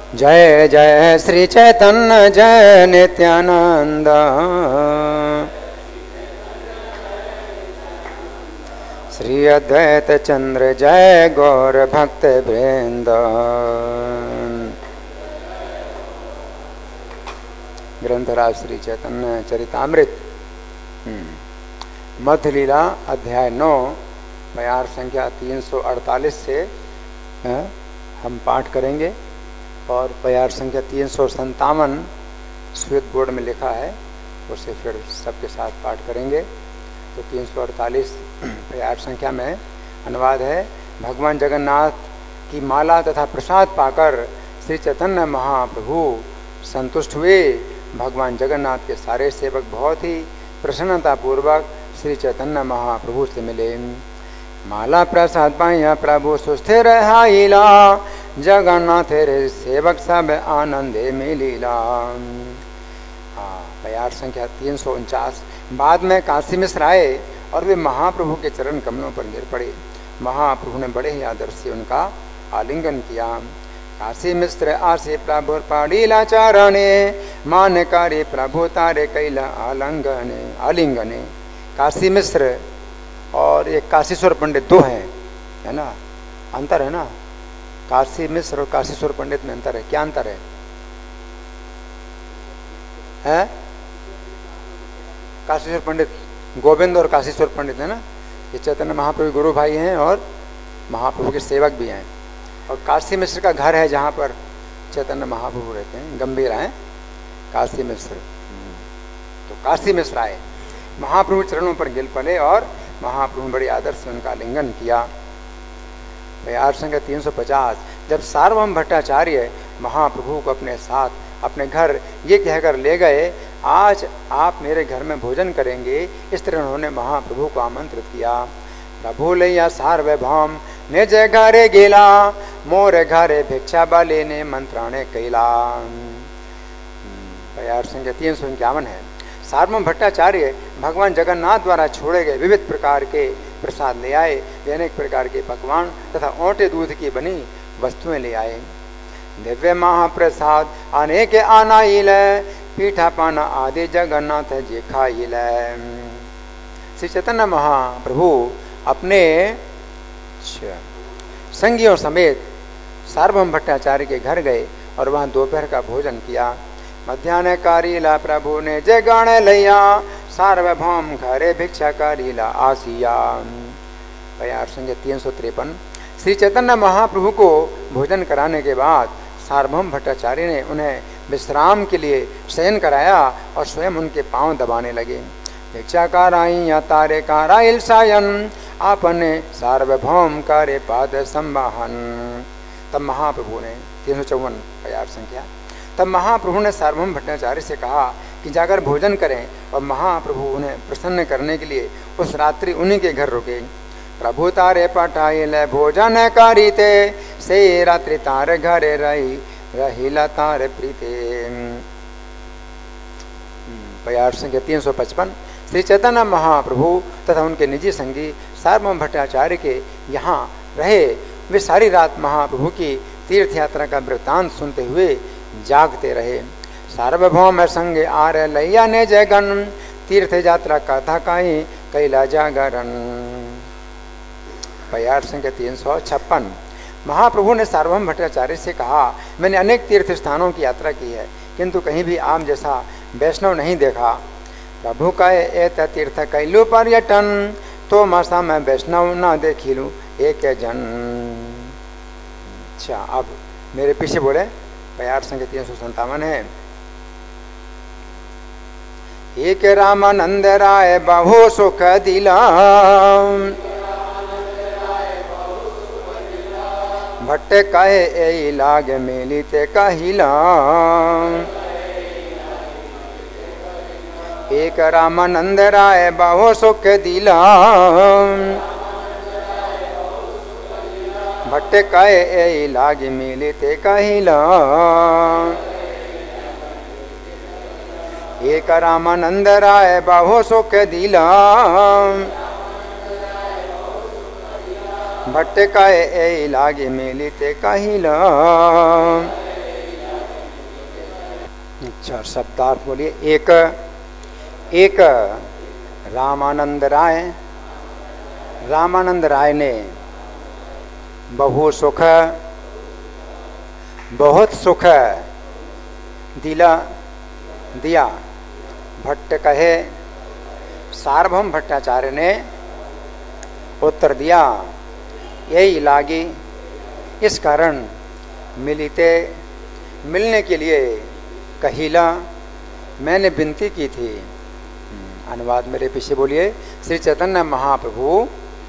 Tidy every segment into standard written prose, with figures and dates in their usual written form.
जय जय श्री चैतन्य जय नित्यानंद। श्री अद्वैत चंद्र जय गौर भक्त वृंद। ग्रंथराज श्री चैतन्य चरितामृत मध्य लीला अध्याय 9 प्यार संख्या 348 से हम पाठ करेंगे और प्यार संख्या 357 श्वेत बोर्ड में लिखा है, उसे फिर सबके साथ पाठ करेंगे। तो 348 प्यार संख्या में अनुवाद है। भगवान जगन्नाथ की माला तथा प्रसाद पाकर श्री चैतन्य महाप्रभु संतुष्ट हुए। भगवान जगन्नाथ के सारे सेवक बहुत ही प्रसन्नतापूर्वक श्री चैतन्य महाप्रभु से मिले। माला प्रसाद पाया प्रभु सुस्थिर हाइला, जगन्नाथ रे सेवक सब आनंदे में लीला। प्यार संख्या 349। बाद में काशी मिश्र आए और वे महाप्रभु के चरण कमलों पर गिर पड़े। महाप्रभु ने बड़े ही आदर से उनका आलिंगन किया। काशी मिश्र आसे प्रभु पाड़ीला चारणे, मान करे प्रभु तारे कैला आलिंगने। काशी मिश्र और एक काशीश्वर पंडित दो हैं, है ना, अंतर है ना। काशी मिश्र और काशीश्वर पंडित में अंतर है। क्या अंतर है? काशीश्वर पंडित गोविंद और काशीश्वर पंडित है ना, ये चैतन्य महाप्रभु गुरु भाई हैं और महाप्रभु के सेवक भी हैं। और काशी मिश्र का घर है जहाँ पर चैतन्य महाप्रभु रहते हैं, गंभीर हैं काशी मिश्र। तो काशी मिश्र आए, महाप्रभु चरणों पर गिर पड़े और महाप्रभु ने बड़ी आदर से उनका आलिंगन किया। प्यार संख्या 350। जब सार्वभौम भट्टाचार्य महाप्रभु को अपने साथ अपने घर ये कहकर ले गए, आज आप मेरे घर में भोजन करेंगे, इस तरह उन्होंने महाप्रभु को आमंत्रित किया। प्रभु लैया सार्वभौम निज घरे गेला, मोर घरे भिक्षा बाले ने मंत्राणे कैला। प्यार संख्या 351 है। सार्वभौम भट्टाचार्य भगवान जगन्नाथ द्वारा छोड़े गए विविध प्रकार के प्रसाद ले आए। वे अनेक प्रकार के पकवान तथा ओटे दूध की बनी वस्तुएं ले आए। दिव्य महाप्रसाद अनेक आनाइल, पीठा पाना आदि जगन्नाथ जी खाइल। श्री चैतन्य महाप्रभु अपने संगियों समेत सार्वभौम भट्टाचार्य के घर गए और वहां दोपहर का भोजन किया। मध्यान्ह कारीला प्रभु ने जय गण लैया, सार्वभौम घरे भिक्षा कारीला आसिया। प्यार संख्या 353। श्री चैतन्य महाप्रभु को भोजन कराने के बाद सार्वभौम भट्टाचार्य ने उन्हें विश्राम के लिए शयन कराया और स्वयं उनके पांव दबाने लगे। भिक्षा काराई तारे काराइल सायन, आपने सार्वभौम करे पाद संवाहन। तब महाप्रभु ने 354 प्यार संख्या। तब महाप्रभु ने सार्वभौम भट्टाचार्य से कहा कि जाकर भोजन करें, और महाप्रभु उन्हें प्रसन्न करने के लिए उस रात्रि उन्हीं के घर रुके। प्रभु तारे पटाइल भोजन करीते, से रात्रि तारे घरे रहिला तारे प्रीते। प्यार संख्या 355। श्री चैतन्य महाप्रभु तथा उनके निजी संगी सार्वभौम भट्टाचार्य के यहाँ रहे। वे सारी रात महाप्रभु की तीर्थ यात्रा का वृत्तांत सुनते हुए जागते रहे। सार्वभौम संग आर लैया ने जगन, तीर्थ यात्रा कथा काई कैला जागरण। प्यार संख्या 356। महाप्रभु ने सार्वभौम भट्टाचार्य से कहा, मैंने अनेक तीर्थ स्थानों की यात्रा की है, किंतु कहीं भी आप जैसा वैष्णव नहीं देखा। प्रभु का एत तीर्थ कैलू पर्यटन, तो मसा मैं वैष्णव न देखिलू एक जन। अच्छा, अब मेरे पीछे बोले। प्यार संख्या 357 है। एक रामानंद राय बहु सुख दिला, भट्ट कहे ए लाग मेली ते कहिला। एक रामानंद राय बहु सुख दिला, भट्ट कहे ए लाग मेली ते कहिला। एक रामानंद राय बहु सुख दिला, भट्ट कहे ए लागे मेली ते कहिला। अच्छा, शब्दार्थ बोलिए। एक एक रामानंद राय, रामानंद राय ने बहु सुख, बहुत सुख दिला दिया। भट्ट कहे, सार्वभौम भट्टाचार्य ने उत्तर दिया, यही लागी इस कारण मिलते, मिलने के लिए कहिला मैंने विनती की थी। अनुवाद मेरे पीछे बोलिए। श्री चैतन्य महाप्रभु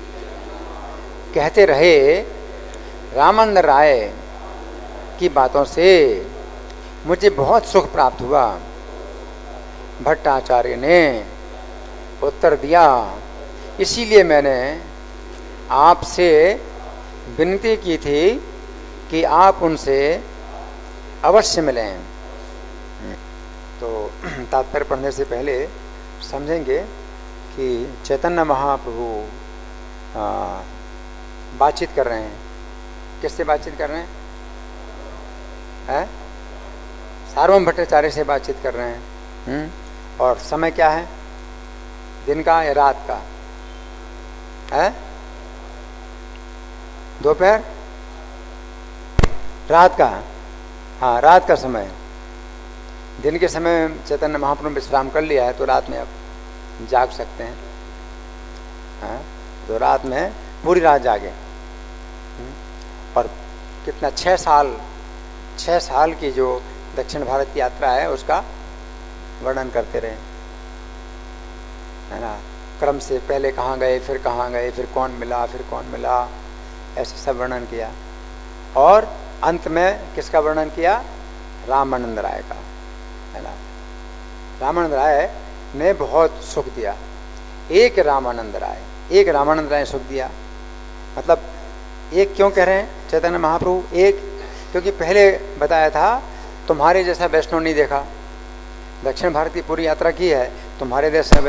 कहते रहे, रामानंद राय की बातों से मुझे बहुत सुख प्राप्त हुआ। भट्टाचार्य ने उत्तर दिया, इसीलिए मैंने आपसे विनती की थी कि आप उनसे अवश्य मिलें। तो तात्पर्य पढ़ने से पहले समझेंगे कि चैतन्य महाप्रभु बातचीत कर रहे हैं। किससे बातचीत कर रहे हैं? सार्वभौम भट्टाचार्य से बातचीत कर रहे हैं। और समय क्या है? दिन का या रात का है? दोपहर, रात का। हाँ, रात का समय। दिन के समय चैतन्य महाप्रभु विश्राम कर लिया है, तो रात में अब जाग सकते हैं। हाँ, तो रात में पूरी रात जागे। और कितना 6 साल की जो दक्षिण भारत की यात्रा है उसका वर्णन करते रहे, है ना। क्रम से पहले कहाँ गए, फिर कहाँ गए, फिर कौन मिला, फिर कौन मिला, ऐसे सब वर्णन किया। और अंत में किसका वर्णन किया? रामानंद राय का, है ना। रामानंद राय ने बहुत सुख दिया। एक रामानंद राय सुख दिया। मतलब एक क्यों कह रहे हैं चैतन्य महाप्रभु? एक क्योंकि पहले बताया था तुम्हारे जैसा वैष्णव नहीं देखा। दक्षिण भारत की पूरी यात्रा की है, तुम्हारे जैसा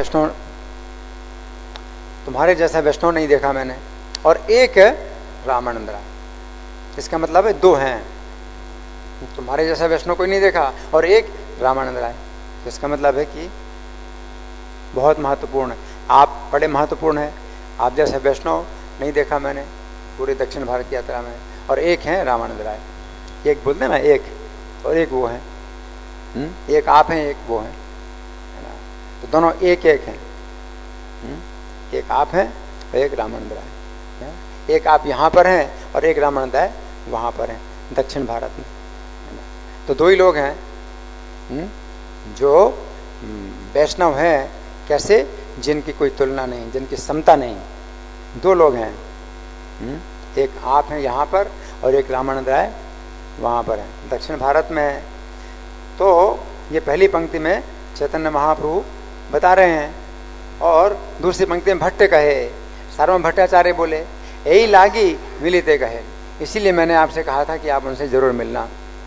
वैष्णव नहीं देखा मैंने। और एक रामानंद राय, इसका मतलब है दो हैं। तुम्हारे जैसा वैष्णव कोई नहीं देखा और एक रामानंद राय, इसका मतलब है कि बहुत महत्वपूर्ण है। आप बड़े महत्वपूर्ण हैं। आप जैसा वैष्णव नहीं देखा मैंने पूरे दक्षिण भारत की यात्रा में। और एक है रामानंद राय। एक बोलते ना, एक और एक वो है। एक आप हैं, एक वो हैं, है ना। तो दोनों एक एक हैं। एक आप हैं और एक रामानंद राय है। एक आप यहाँ पर हैं और एक रामानंद राय वहाँ पर हैं दक्षिण भारत में, है ना। तो दो ही लोग हैं जो वैष्णव हैं। कैसे? जिनकी कोई तुलना नहीं, जिनकी समता नहीं। दो लोग हैं। एक आप हैं यहाँ पर और एक रामानंद राय वहाँ पर हैं दक्षिण भारत में है। तो ये पहली पंक्ति में चैतन्य महाप्रभु बता रहे हैं। और दूसरी पंक्ति में भट्ट कहे, सार्वभौम भट्टाचार्य बोले, यही लागी मिलिते कहे। इसीलिए मैंने आपसे कहा था कि आप उनसे जरूर मिलना।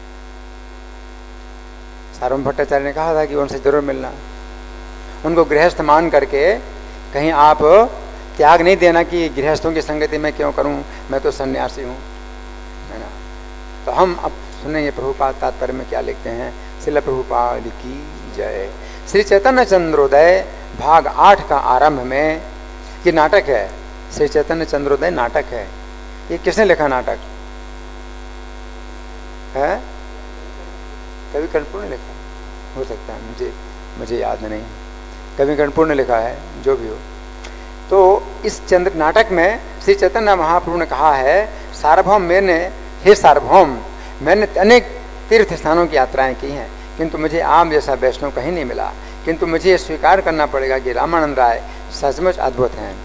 सार्वभौम भट्टाचार्य ने कहा था कि उनसे जरूर मिलना। उनको गृहस्थ मान करके कहीं आप त्याग नहीं देना कि गृहस्थों की संगति में क्यों करूं, मैं तो सन्यासी हूं, है ना। तो हम अब सुनेंगे प्रभुपाद तात्पर्य में क्या लिखते हैं। श्रील प्रभुपाद की जय। श्री चैतन्य चंद्रोदय भाग 8 का आरंभ में ये नाटक है। श्री चैतन्य चंद्रोदय नाटक है। ये किसने लिखा नाटक है? कवि कर्णपुर ने लिखा, हो सकता है, मुझे याद नहीं। कवि कर्णपुर ने लिखा है, जो भी हो। तो इस नाटक में श्री चैतन्य महाप्रभु ने कहा है, सार्वभौम हे सार्वभौम, मैंने अनेक तीर्थ स्थानों की यात्राएं की हैं, किंतु मुझे आम जैसा वैष्णव कहीं नहीं मिला। किंतु मुझे ये स्वीकार करना पड़ेगा कि रामानंद राय सचमुच अद्भुत हैं।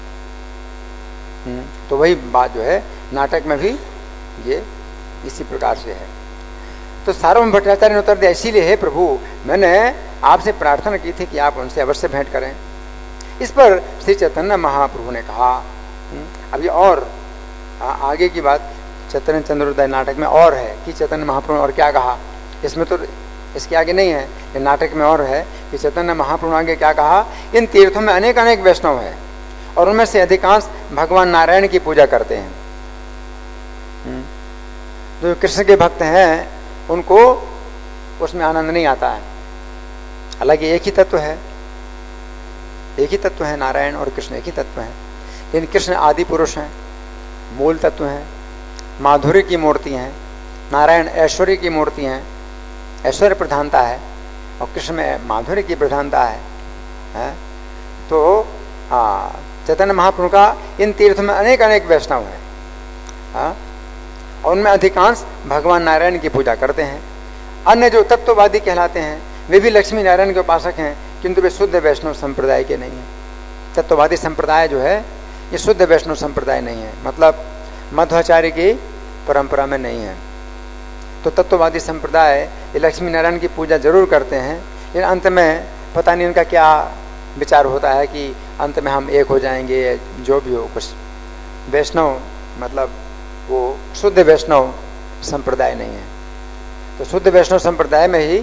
तो वही बात जो है नाटक में भी ये इसी प्रकार से है। तो सार्वभौम भट्टाचार्य ने उत्तर दिया, इसीलिए हे प्रभु, मैंने आपसे प्रार्थना की थी कि आप उनसे अवश्य भेंट करें। इस पर श्री चैतन्य महाप्रभु ने कहा, अभी और आगे की बात चैतन्य चंद्रोदय नाटक में और है कि चैतन्य महाप्रभु ने और क्या कहा। इसमें तो इसके आगे नहीं है, ये नाटक में और है कि चैतन्य महाप्रभु ने आगे क्या कहा। इन तीर्थों में अनेक अनेक वैष्णव हैं और उनमें से अधिकांश भगवान नारायण की पूजा करते हैं। जो कृष्ण के भक्त हैं उनको उसमें आनंद नहीं आता है। हालांकि एक ही तत्व है, एक ही तत्व है, नारायण और कृष्ण एक ही तत्व है, लेकिन कृष्ण आदि पुरुष हैं, मूल तत्व हैं, माधुर्य की मूर्ति हैं, नारायण ऐश्वर्य की मूर्ति हैं, ऐश्वर्य प्रधानता है, और कृष्ण में माधुर्य की प्रधानता है? तो चैतन्य महाप्रभु का इन तीर्थ में अनेक अनेक वैष्णव हैं, और उनमें अधिकांश भगवान नारायण की पूजा करते हैं। अन्य जो तत्ववादी कहलाते हैं वे भी लक्ष्मी नारायण के उपासक हैं, किंतु वे शुद्ध वैष्णव संप्रदाय के नहीं हैं। तत्ववादी संप्रदाय जो है ये शुद्ध वैष्णव संप्रदाय नहीं है, मतलब मध्वाचार्य की परंपरा में नहीं है। तो तत्ववादी संप्रदाय ये लक्ष्मी नारायण की पूजा जरूर करते हैं, लेकिन अंत में पता नहीं उनका क्या विचार होता है कि अंत में हम एक हो जाएंगे, जो भी हो। कुछ वैष्णव मतलब वो शुद्ध वैष्णव संप्रदाय नहीं है। तो शुद्ध वैष्णव संप्रदाय में ही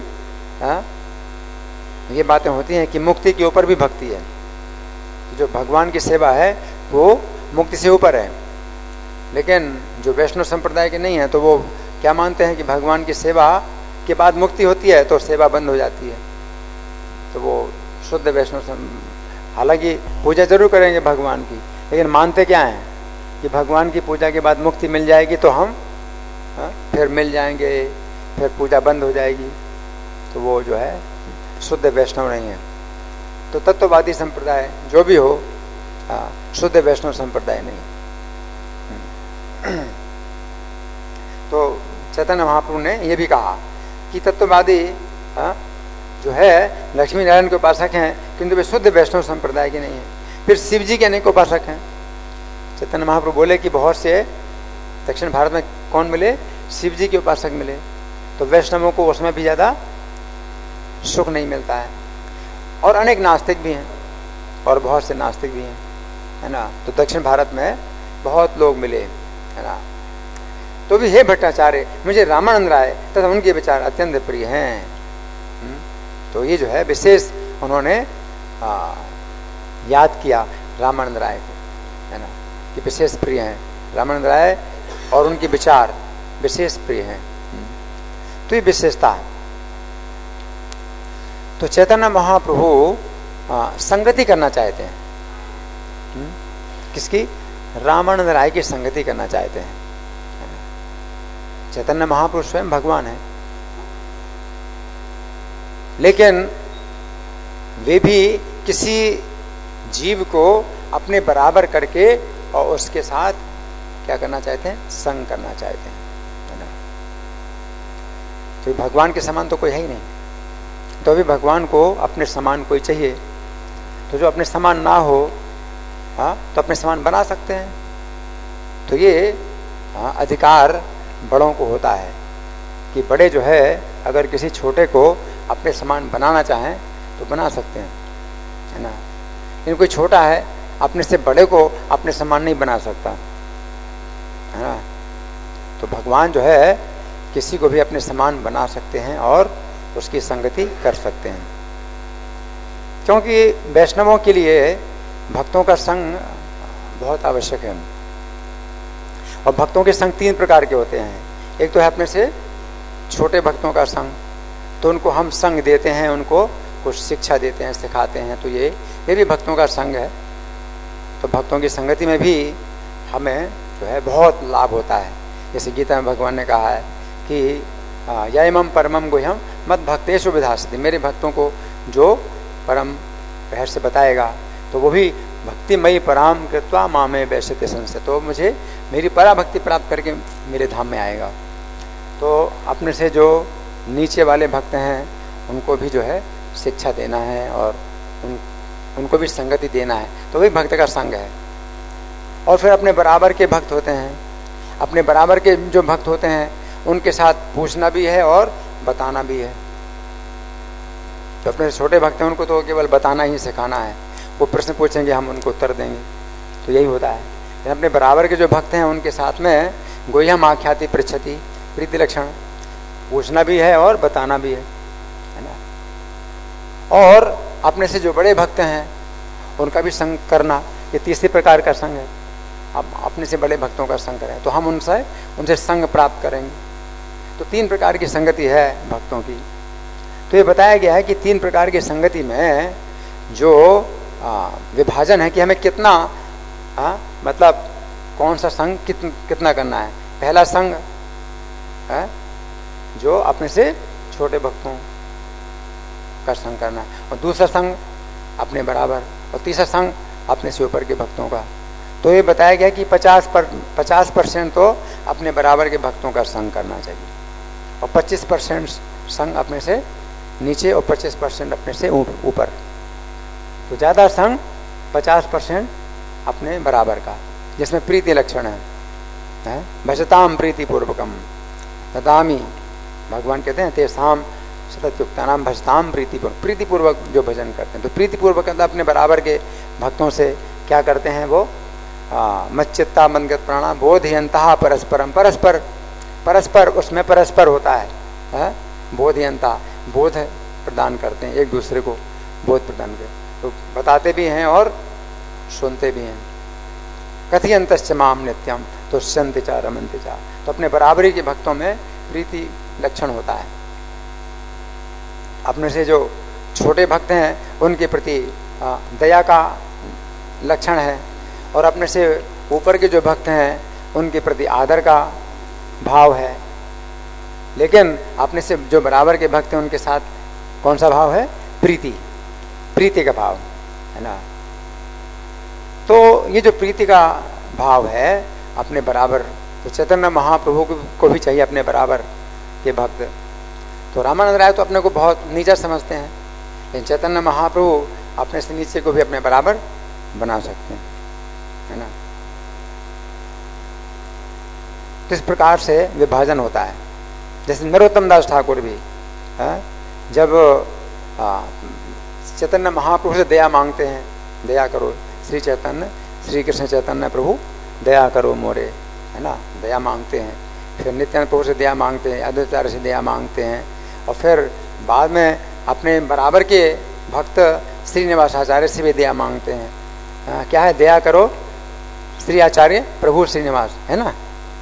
ये बातें होती हैं कि मुक्ति के ऊपर भी भक्ति है, जो भगवान की सेवा है वो मुक्ति से ऊपर है। लेकिन जो वैष्णव संप्रदाय के नहीं है तो वो क्या मानते हैं कि भगवान की सेवा के बाद मुक्ति होती है तो सेवा बंद हो जाती है। तो वो शुद्ध वैष्णव हालांकि पूजा जरूर करेंगे भगवान की, लेकिन मानते क्या हैं कि भगवान की पूजा के बाद मुक्ति मिल जाएगी तो हम फिर मिल जाएंगे, फिर पूजा बंद हो जाएगी। तो वो जो है शुद्ध वैष्णव नहीं है। तो तत्ववादी संप्रदाय जो भी हो शुद्ध वैष्णव संप्रदाय नहीं है। तो चैतन्य महाप्रभु ने यह भी कहा कि तत्ववादी जो है लक्ष्मी नारायण के उपासक हैं, किंतु वे शुद्ध वैष्णव संप्रदाय के नहीं हैं। फिर शिव जी के अनेक उपासक हैं। चैतन्य महाप्रभु बोले कि बहुत से दक्षिण भारत में कौन मिले? शिव जी के उपासक मिले। तो वैष्णवों को उसमें भी ज्यादा सुख नहीं मिलता है। और अनेक नास्तिक भी हैं, और बहुत से नास्तिक भी हैं, है ना। तो दक्षिण भारत में बहुत लोग मिले, है ना। तो भी हे भट्टाचार्य, मुझे रामानंद राय तथा उनके विचार अत्यंत प्रिय हैं। तो ये जो है विशेष उन्होंने याद किया रामानंद राय को, है ना, कि विशेष प्रिय हैं रामानंद राय और उनके विचार विशेष प्रिय हैं। तो ये विशेषता है। तो चैतन्य महाप्रभु संगति करना चाहते हैं। किसकी? रामानंद राय की संगति करना चाहते हैं। चैतन्य महाप्रभु स्वयं भगवान है, लेकिन वे भी किसी जीव को अपने बराबर करके और उसके साथ क्या करना चाहते हैं? संग करना चाहते हैं, है ना। तो भगवान के समान तो कोई है ही नहीं, तो अभी भगवान को अपने समान कोई चाहिए। तो जो अपने समान ना हो तो अपने समान बना सकते हैं। तो ये अधिकार बड़ों को होता है कि बड़े जो है अगर किसी छोटे को अपने समान बनाना चाहें तो बना सकते हैं, है ना। लेकिन कोई छोटा है अपने से बड़े को अपने समान नहीं बना सकता, है ना। तो भगवान जो है किसी को भी अपने समान बना सकते हैं और उसकी संगति कर सकते हैं, क्योंकि वैष्णवों के लिए भक्तों का संग बहुत आवश्यक है। और भक्तों के संग तीन प्रकार के होते हैं। एक तो है अपने से छोटे भक्तों का संग, तो उनको हम संग देते हैं, उनको कुछ शिक्षा देते हैं, सिखाते हैं, तो ये भी भक्तों का संग है। तो भक्तों की संगति में भी हमें जो है बहुत लाभ होता है। जैसे गीता में भगवान ने कहा है कि यमम परमम गुह्यम मद भक्तेषु विधास्यति, मेरे भक्तों को जो परम रहस्य बताएगा तो वो भी भक्तिमयी पराम कृत्वा मामे वैश्यते संस्य, तो मुझे मेरी पराभक्ति प्राप्त करके मेरे धाम में आएगा। तो अपने से जो नीचे वाले भक्त हैं उनको भी जो है शिक्षा देना है और उनको भी संगति देना है, तो वही भक्त का संग है। और फिर अपने बराबर के भक्त होते हैं, अपने बराबर के जो भक्त होते हैं उनके साथ पूछना भी है और बताना भी है। जो अपने छोटे भक्त हैं उनको तो केवल बताना ही सिखाना है, वो प्रश्न पूछेंगे हम उनको उत्तर देंगे, तो यही होता है। लेकिन अपने बराबर के जो भक्त हैं उनके साथ में गुह्यम आख्याति पृच्छति प्रीति लक्षण, पूछना भी है और बताना भी है ना। और अपने से जो बड़े भक्त हैं उनका भी संग करना, ये तीसरी प्रकार का संग है। अब अपने से बड़े भक्तों का संग करें तो हम उनसे संग प्राप्त करेंगे। तो तीन प्रकार की संगति है भक्तों की, तो ये बताया गया है कि 3 प्रकार की संगति में जो विभाजन है कि हमें कितना मतलब कौन सा संग कितना करना है। पहला संग है जो अपने से छोटे भक्तों का संग करना है, और दूसरा संग अपने बराबर, और तीसरा संग अपने से ऊपर के भक्तों का। तो ये बताया गया कि 50% तो अपने बराबर के भक्तों का संग करना चाहिए, और 25% संग अपने से नीचे, और 25% अपने से ऊपर। तो ज़्यादा संग 50% अपने बराबर का, जिसमें प्रीति लक्षण है। भजताम प्रीति पूर्वकम तदामी, भगवान कहते हैं तेसाम सततयुक्ता नाम भजताम प्रीतिपूर्वक जो भजन करते हैं। तो प्रीतिपूर्वक अपने बराबर के भक्तों से क्या करते हैं वो, मच्चित्ता मनगत प्राणा बोधयंता परस्परम, परस्पर उसमें परस्पर होता है, बोधयंता बोध प्रदान करते हैं, एक दूसरे को बोध प्रदान करते, तो बताते भी हैं और सुनते भी हैं। कथयंतश्च माम नित्यम तुष्यन्ति च रमन्ति च, तो अपने बराबरी के भक्तों में प्रीति लक्षण होता है। अपने से जो छोटे भक्त हैं उनके प्रति दया का लक्षण है, और अपने से ऊपर के जो भक्त हैं उनके प्रति आदर का भाव है। लेकिन अपने से जो बराबर के भक्त हैं उनके साथ कौन सा भाव है, प्रीति का भाव है ना। तो ये जो प्रीति का भाव है अपने बराबर, तो चैतन्य महाप्रभु को भी चाहिए अपने बराबर के भक्त। तो रामानंद राय तो अपने को बहुत नीचा समझते हैं, लेकिन चैतन्य महाप्रभु अपने से नीचे को भी अपने बराबर बना सकते हैं, है ना। तो इस प्रकार से विभाजन होता है। जैसे नरोत्तम दास ठाकुर भी जब चैतन्य महाप्रभु से दया मांगते हैं, दया करो श्री कृष्ण चैतन्य प्रभु दया करो मोरे, है ना, दया मांगते हैं। फिर नित्यानंद प्रभु से दया मांगते हैं, अद्वैताचार्य से दया मांगते हैं, और फिर बाद में अपने बराबर के भक्त श्रीनिवास आचार्य से भी दया मांगते हैं। क्या है, दया करो श्री आचार्य प्रभु श्रीनिवास, है ना।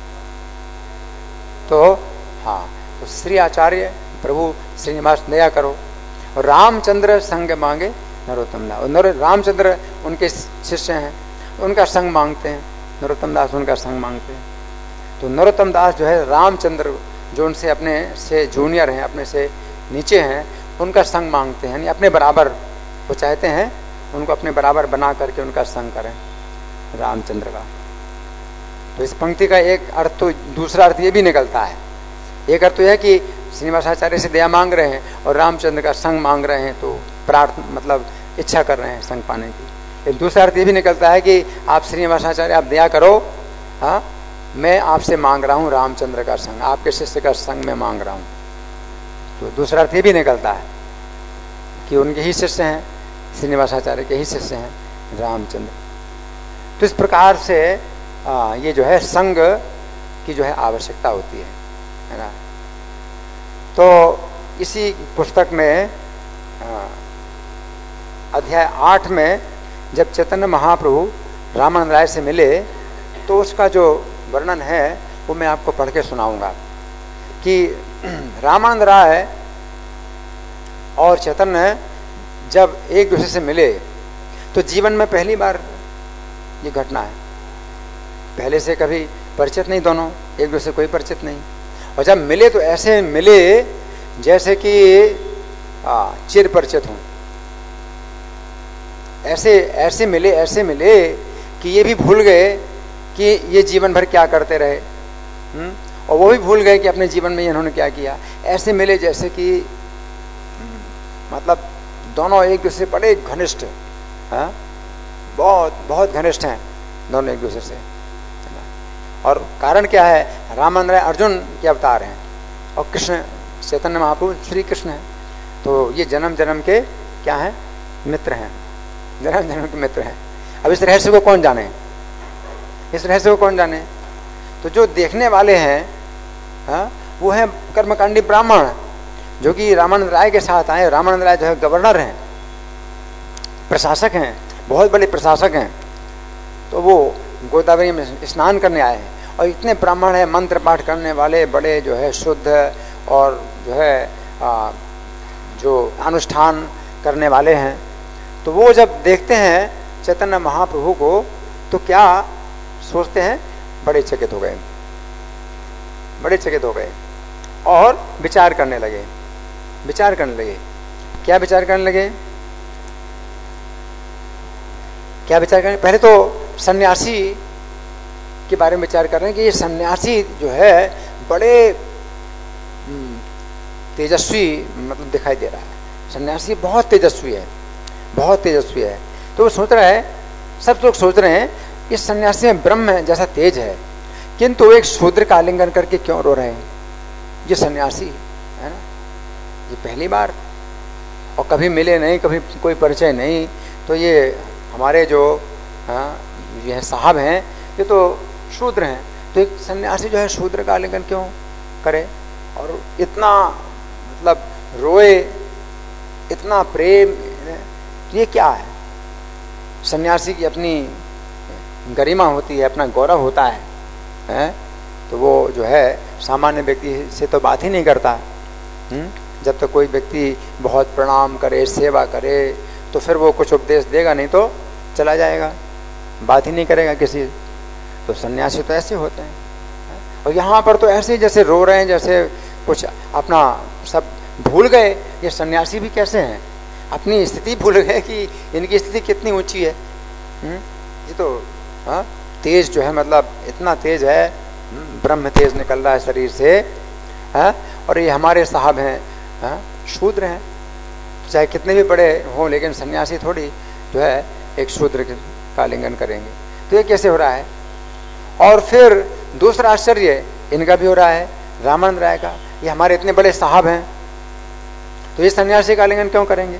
तो हाँ, तो श्री आचार्य प्रभु श्रीनिवास दया करो। और रामचंद्र संग मांगे नरोत्तम दास, और रामचंद्र उनके शिष्य हैं, उनका संग मांगते हैं, नरोत्तम दास उनका संग मांगते हैं। तो नरोत्तम दास जो है रामचंद्र जो उनसे अपने से जूनियर हैं, अपने से नीचे हैं, उनका संग मांगते हैं, यानी अपने बराबर वो चाहते हैं उनको अपने बराबर बना करके उनका संग करें रामचंद्र का। तो इस पंक्ति का एक अर्थ, तो दूसरा अर्थ ये भी निकलता है। एक अर्थ तो यह कि श्रीनिवासाचार्य से दया मांग रहे हैं और रामचंद्र का संग मांग रहे हैं, तो प्रार्थना मतलब इच्छा कर रहे हैं संग पाने की। एक दूसरा अर्थ ये भी निकलता है कि आप श्रीनिवासाचार्य आप दया करो, हाँ मैं आपसे मांग रहा हूँ रामचंद्र का संग, आपके शिष्य का संग मैं मांग रहा हूँ। तो दूसरा अर्थ ये भी निकलता है कि उनके ही शिष्य हैं, श्रीनिवासाचार्य के ही शिष्य हैं रामचंद्र। तो इस प्रकार से ये जो है संग की जो है आवश्यकता होती है ना। तो इसी पुस्तक में अध्याय 8 में जब चैतन्य महाप्रभु रामानंद राय से मिले तो उसका जो वर्णन है वो मैं आपको पढ़ के सुनाऊंगा कि रामानंद राय और चैतन्य जब एक दूसरे से मिले तो जीवन में पहली बार ये घटना है। पहले से कभी परिचित नहीं, दोनों एक दूसरे कोई परिचित नहीं, और जब मिले तो ऐसे मिले जैसे कि चिर परिचित हों। ऐसे मिले कि ये भी भूल गए कि ये जीवन भर क्या करते रहे, और वो भी भूल गए कि अपने जीवन में इन्होंने क्या किया। ऐसे मिले जैसे कि मतलब दोनों एक दूसरे बड़े घनिष्ठ, बहुत घनिष्ठ हैं दोनों एक दूसरे से। और कारण क्या है, रामानंद राय अर्जुन के अवतार हैं और कृष्ण चैतन्य महाप्रभु श्री कृष्ण हैं। तो ये जन्म जन्म के क्या हैं, मित्र हैं, जन्म जन्म के मित्र हैं। अब इस रहस्य को कौन जाने, इस रहस्य को कौन जाने। तो जो देखने वाले हैं वो हैं कर्मकांडी ब्राह्मण जो कि रामानंद राय के साथ आए। रामानंद राय जो है गवर्नर हैं, प्रशासक हैं, बहुत बड़े प्रशासक हैं। तो वो गोदावरी में स्नान करने आए हैं और इतने ब्राह्मण है, मंत्र पाठ करने वाले, बड़े जो है शुद्ध और जो है जो अनुष्ठान करने वाले हैं, तो वो जब देखते हैं चैतन्य महाप्रभु को तो क्या सोचते हैं, बड़े चकित हो गए, बड़े चकित हो गए और विचार करने लगे। विचार करने लगे, क्या विचार करने लगे, क्या विचार करने, पहले तो सन्यासी के बारे में विचार कर रहे हैं कि ये सन्यासी जो है बड़े तेजस्वी मतलब दिखाई दे रहा है, सन्यासी बहुत तेजस्वी है, बहुत तेजस्वी है। तो वो सोच रहा है, सब लोग सोच रहे हैं इस सन्यासी में ब्रह्म जैसा तेज है, किंतु एक शूद्र का आलिंगन करके क्यों रो रहे हैं, ये सन्यासी है ना, ये पहली बार और कभी मिले नहीं, कभी कोई परिचय नहीं, तो ये हमारे जो ये साहब हैं ये तो शूद्र हैं, तो एक सन्यासी जो है शूद्र का आलिंगन क्यों करे और इतना मतलब रोए, इतना प्रेम, ये क्या है। सन्यासी की अपनी गरिमा होती है, अपना गौरव होता है? तो वो जो है सामान्य व्यक्ति से तो बात ही नहीं करता। जब तक कोई व्यक्ति बहुत प्रणाम करे, सेवा करे, तो फिर वो कुछ उपदेश देगा, नहीं तो चला जाएगा, बात ही नहीं करेगा किसी। तो सन्यासी तो ऐसे होते हैं, और यहाँ पर तो ऐसे जैसे रो रहे हैं, जैसे कुछ अपना सब भूल गए। ये सन्यासी भी कैसे हैं, अपनी स्थिति भूल गए कि इनकी स्थिति कितनी ऊंची है। ये तो तेज जो है मतलब इतना तेज है, ब्रह्म तेज निकल रहा है शरीर से, और ये हमारे साहब हैं, शूद्र हैं, चाहे कितने भी बड़े हों, लेकिन सन्यासी थोड़ी जो है एक शूद्र का आलिंगन करेंगे। तो ये कैसे हो रहा है। और फिर दूसरा आश्चर्य इनका भी हो रहा है, रामानंद राय का, ये हमारे इतने बड़े साहब हैं, तो ये सन्यासी का आलिंगन क्यों करेंगे।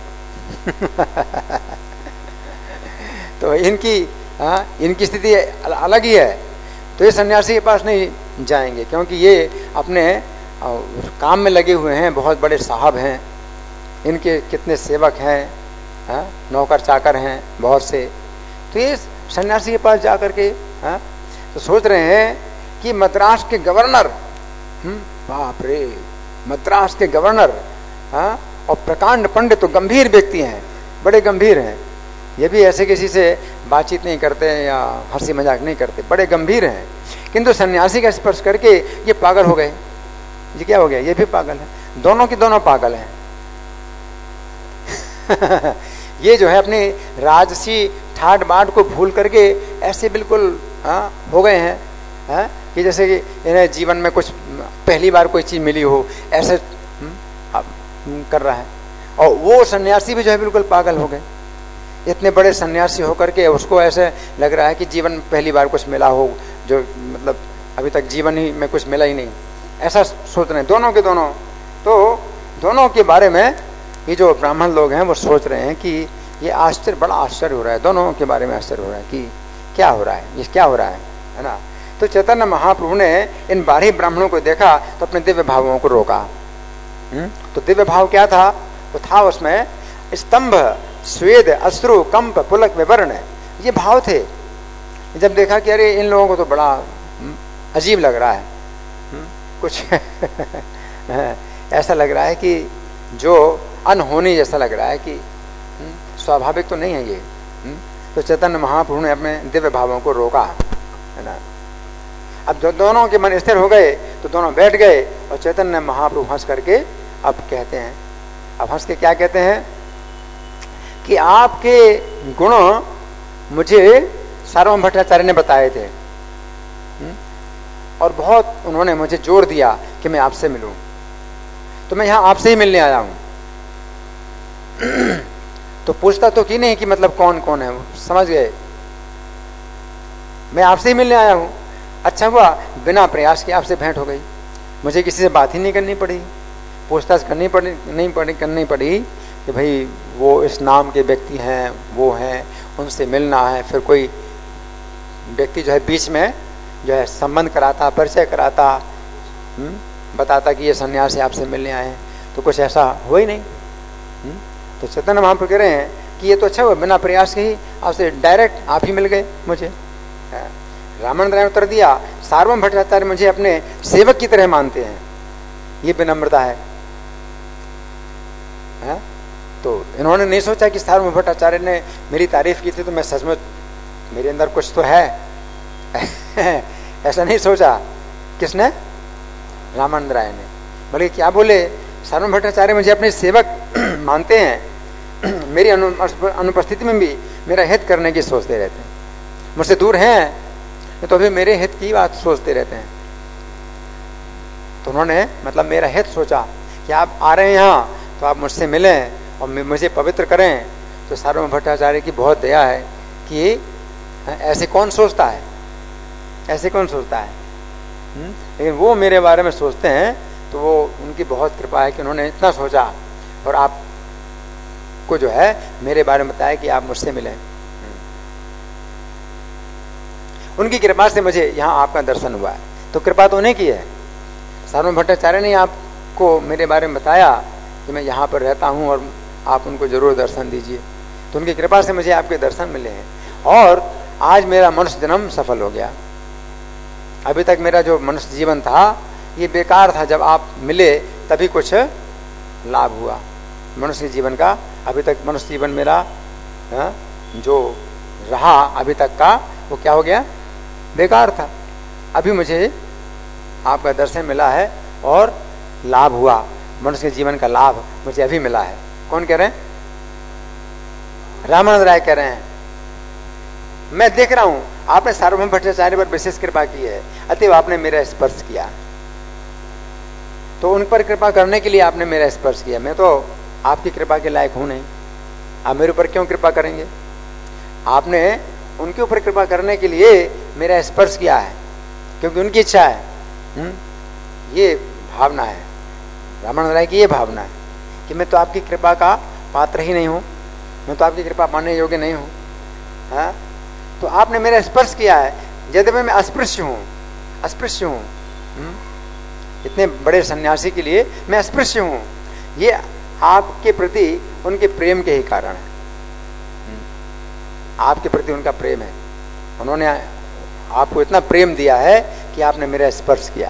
तो इनकी स्थिति अलग ही है, तो ये सन्यासी के पास नहीं जाएंगे, क्योंकि ये अपने काम में लगे हुए हैं, बहुत बड़े साहब हैं, इनके कितने सेवक हैं, नौकर चाकर हैं बहुत से। तो ये सन्यासी के पास जा करके तो सोच रहे हैं कि मद्रास के गवर्नर, बाप रे, मद्रास के गवर्नर और प्रकांड पंडित तो गंभीर व्यक्ति हैं, बड़े गंभीर हैं, ये भी ऐसे किसी से बातचीत नहीं करते या हंसी मजाक नहीं करते, बड़े गंभीर हैं, किंतु सन्यासी का स्पर्श करके ये पागल हो गए। ये क्या हो गया, ये भी पागल है, दोनों की दोनों पागल हैं। ये जो है अपनी राजसी ठाट बाट को भूल करके ऐसे बिल्कुल हो गए हैं, कि जैसे कि इन्हें जीवन में कुछ पहली बार कोई चीज मिली हो, ऐसे कर रहा है। और वो सन्यासी भी जो है बिल्कुल पागल हो गए, इतने बड़े सन्यासी होकर के उसको ऐसे लग रहा है कि जीवन में पहली बार कुछ मिला हो, जो मतलब अभी तक जीवन ही में कुछ मिला ही नहीं, ऐसा सोच रहे हैं दोनों के दोनों। तो दोनों के बारे में ये जो ब्राह्मण लोग हैं वो सोच रहे हैं कि ये आश्चर्य, बड़ा आश्चर्य हो रहा है, दोनों के बारे में आश्चर्य हो रहा है कि क्या हो रहा है, ये क्या हो रहा है ना। तो चैतन्य महाप्रभु ने इन बारही ब्राह्मणों को देखा तो अपने दिव्य भावों को रोका। तो दिव्य भाव क्या था, वो था उसमें स्तंभ, स्वेद, अश्रु, कंप, पुलक, विवर्ण, ये भाव थे। जब देखा कि अरे इन लोगों को तो बड़ा अजीब लग रहा है, कुछ ऐसा लग रहा है कि जो अनहोनी जैसा लग रहा है, कि स्वाभाविक तो नहीं है ये। तो चैतन्य महाप्रभु ने अपने दिव्य भावों को रोका, है ना। अब जो दोनों के मन स्थिर हो गए तो दोनों बैठ गए, और चैतन्य महाप्रभु हंस करके अब कहते हैं, अब हंस के क्या कहते हैं कि आपके गुण मुझे सार्वभौम भट्टाचार्य ने बताए थे, और बहुत उन्होंने मुझे जोर दिया कि मैं आपसे मिलूं, तो मैं यहां आपसे ही मिलने आया हूं। तो पूछता तो की नहीं कि मतलब कौन कौन है, वो समझ गए, मैं आपसे ही मिलने आया हूं। अच्छा हुआ बिना प्रयास के आपसे भेंट हो गई, मुझे किसी से बात ही नहीं करनी पड़ी, पूछताछ करनी पड़ी कि भाई वो इस नाम के व्यक्ति हैं, वो हैं, उनसे मिलना है। फिर कोई व्यक्ति जो है बीच में जो है संबंध कराता, परिचय कराता, बताता कि ये सन्यासी आपसे मिलने आए हैं, तो कुछ ऐसा हो ही नहीं। तो चैतन्य महाप्रभु कह रहे हैं कि ये तो अच्छा हुआ बिना प्रयास के ही आपसे डायरेक्ट आप ही मिल गए मुझे। रामानंद राय ने उत्तर दिया, सार्वभौम भट्टाचार्य मुझे अपने सेवक की तरह मानते हैं, ये विनम्रता है है? तो इन्होंने नहीं सोचा कि सार्वभौम भट्टाचार्य ने मेरी तारीफ की थी तो मैं सचमुच मेरे अंदर कुछ तो है ऐसा नहीं सोचा। किसने? रामानंद राय ने। बल्कि क्या बोले, सार्वभौम भट्टाचार्य मुझे अपने सेवक मानते हैं, मेरी अनुपस्थिति में भी मेरा हित करने की सोचते रहते हैं, मुझसे दूर हैं तो भी मेरे हित की बात सोचते रहते हैं। तो उन्होंने मतलब मेरा हित सोचा कि आप आ रहे हैं यहाँ तो आप मुझसे मिलें और मुझे पवित्र करें। तो सार्वभौम भट्टाचार्य की बहुत दया है कि ऐसे कौन सोचता है, ऐसे कौन सोचता है। लेकिन वो मेरे बारे में सोचते हैं तो वो उनकी बहुत कृपा है कि उन्होंने इतना सोचा और आपको जो है मेरे बारे में बताया कि आप मुझसे मिलें। उनकी कृपा से मुझे यहाँ आपका दर्शन हुआ है। तो कृपा तो उन्हें की है। सार्वभौम भट्टाचार्य ने आपको मेरे बारे में बताया कि मैं यहाँ पर रहता हूँ और आप उनको जरूर दर्शन दीजिए। तो उनकी कृपा से मुझे आपके दर्शन मिले हैं और आज मेरा मनुष्य जन्म सफल हो गया। अभी तक मेरा जो मनुष्य जीवन था ये बेकार था, जब आप मिले तभी कुछ लाभ हुआ मनुष्य जीवन का। अभी तक मनुष्य जीवन मेरा जो रहा अभी तक का वो क्या हो गया, बेकार था। अभी मुझे आपका दर्शन मिला है और लाभ हुआ, मनुष्य के जीवन का लाभ मुझे अभी मिला है। कौन कह रहे हैं? रामानंद राय कह रहे हैं। मैं देख रहा हूं आपने सार्वभौम भट्टाचार्य पर विशेष कृपा की है, अतएव आपने मेरा स्पर्श किया। तो उन पर कृपा करने के लिए आपने मेरा स्पर्श किया। मैं तो आपकी कृपा के लायक हूं नहीं, आप मेरे ऊपर क्यों कृपा करेंगे? आपने उनके ऊपर कृपा करने के लिए मेरा स्पर्श किया है क्योंकि उनकी इच्छा है। ये भावना है रामानंद राय की, ये भावना है कि मैं तो आपकी कृपा का पात्र ही नहीं हूं, मैं तो आपकी कृपा पाने योग्य नहीं हूं। हाँ, तो आपने मेरा स्पर्श किया है, यद्यपि मैं अस्पृश्य हूं, अस्पृश्य हूं। इतने बड़े सन्यासी के लिए मैं अस्पृश्य हूं। ये आपके प्रति उनके प्रेम के ही कारण है। आपके प्रति उनका प्रेम है, उन्होंने आपको इतना प्रेम दिया है कि आपने मेरा स्पर्श किया।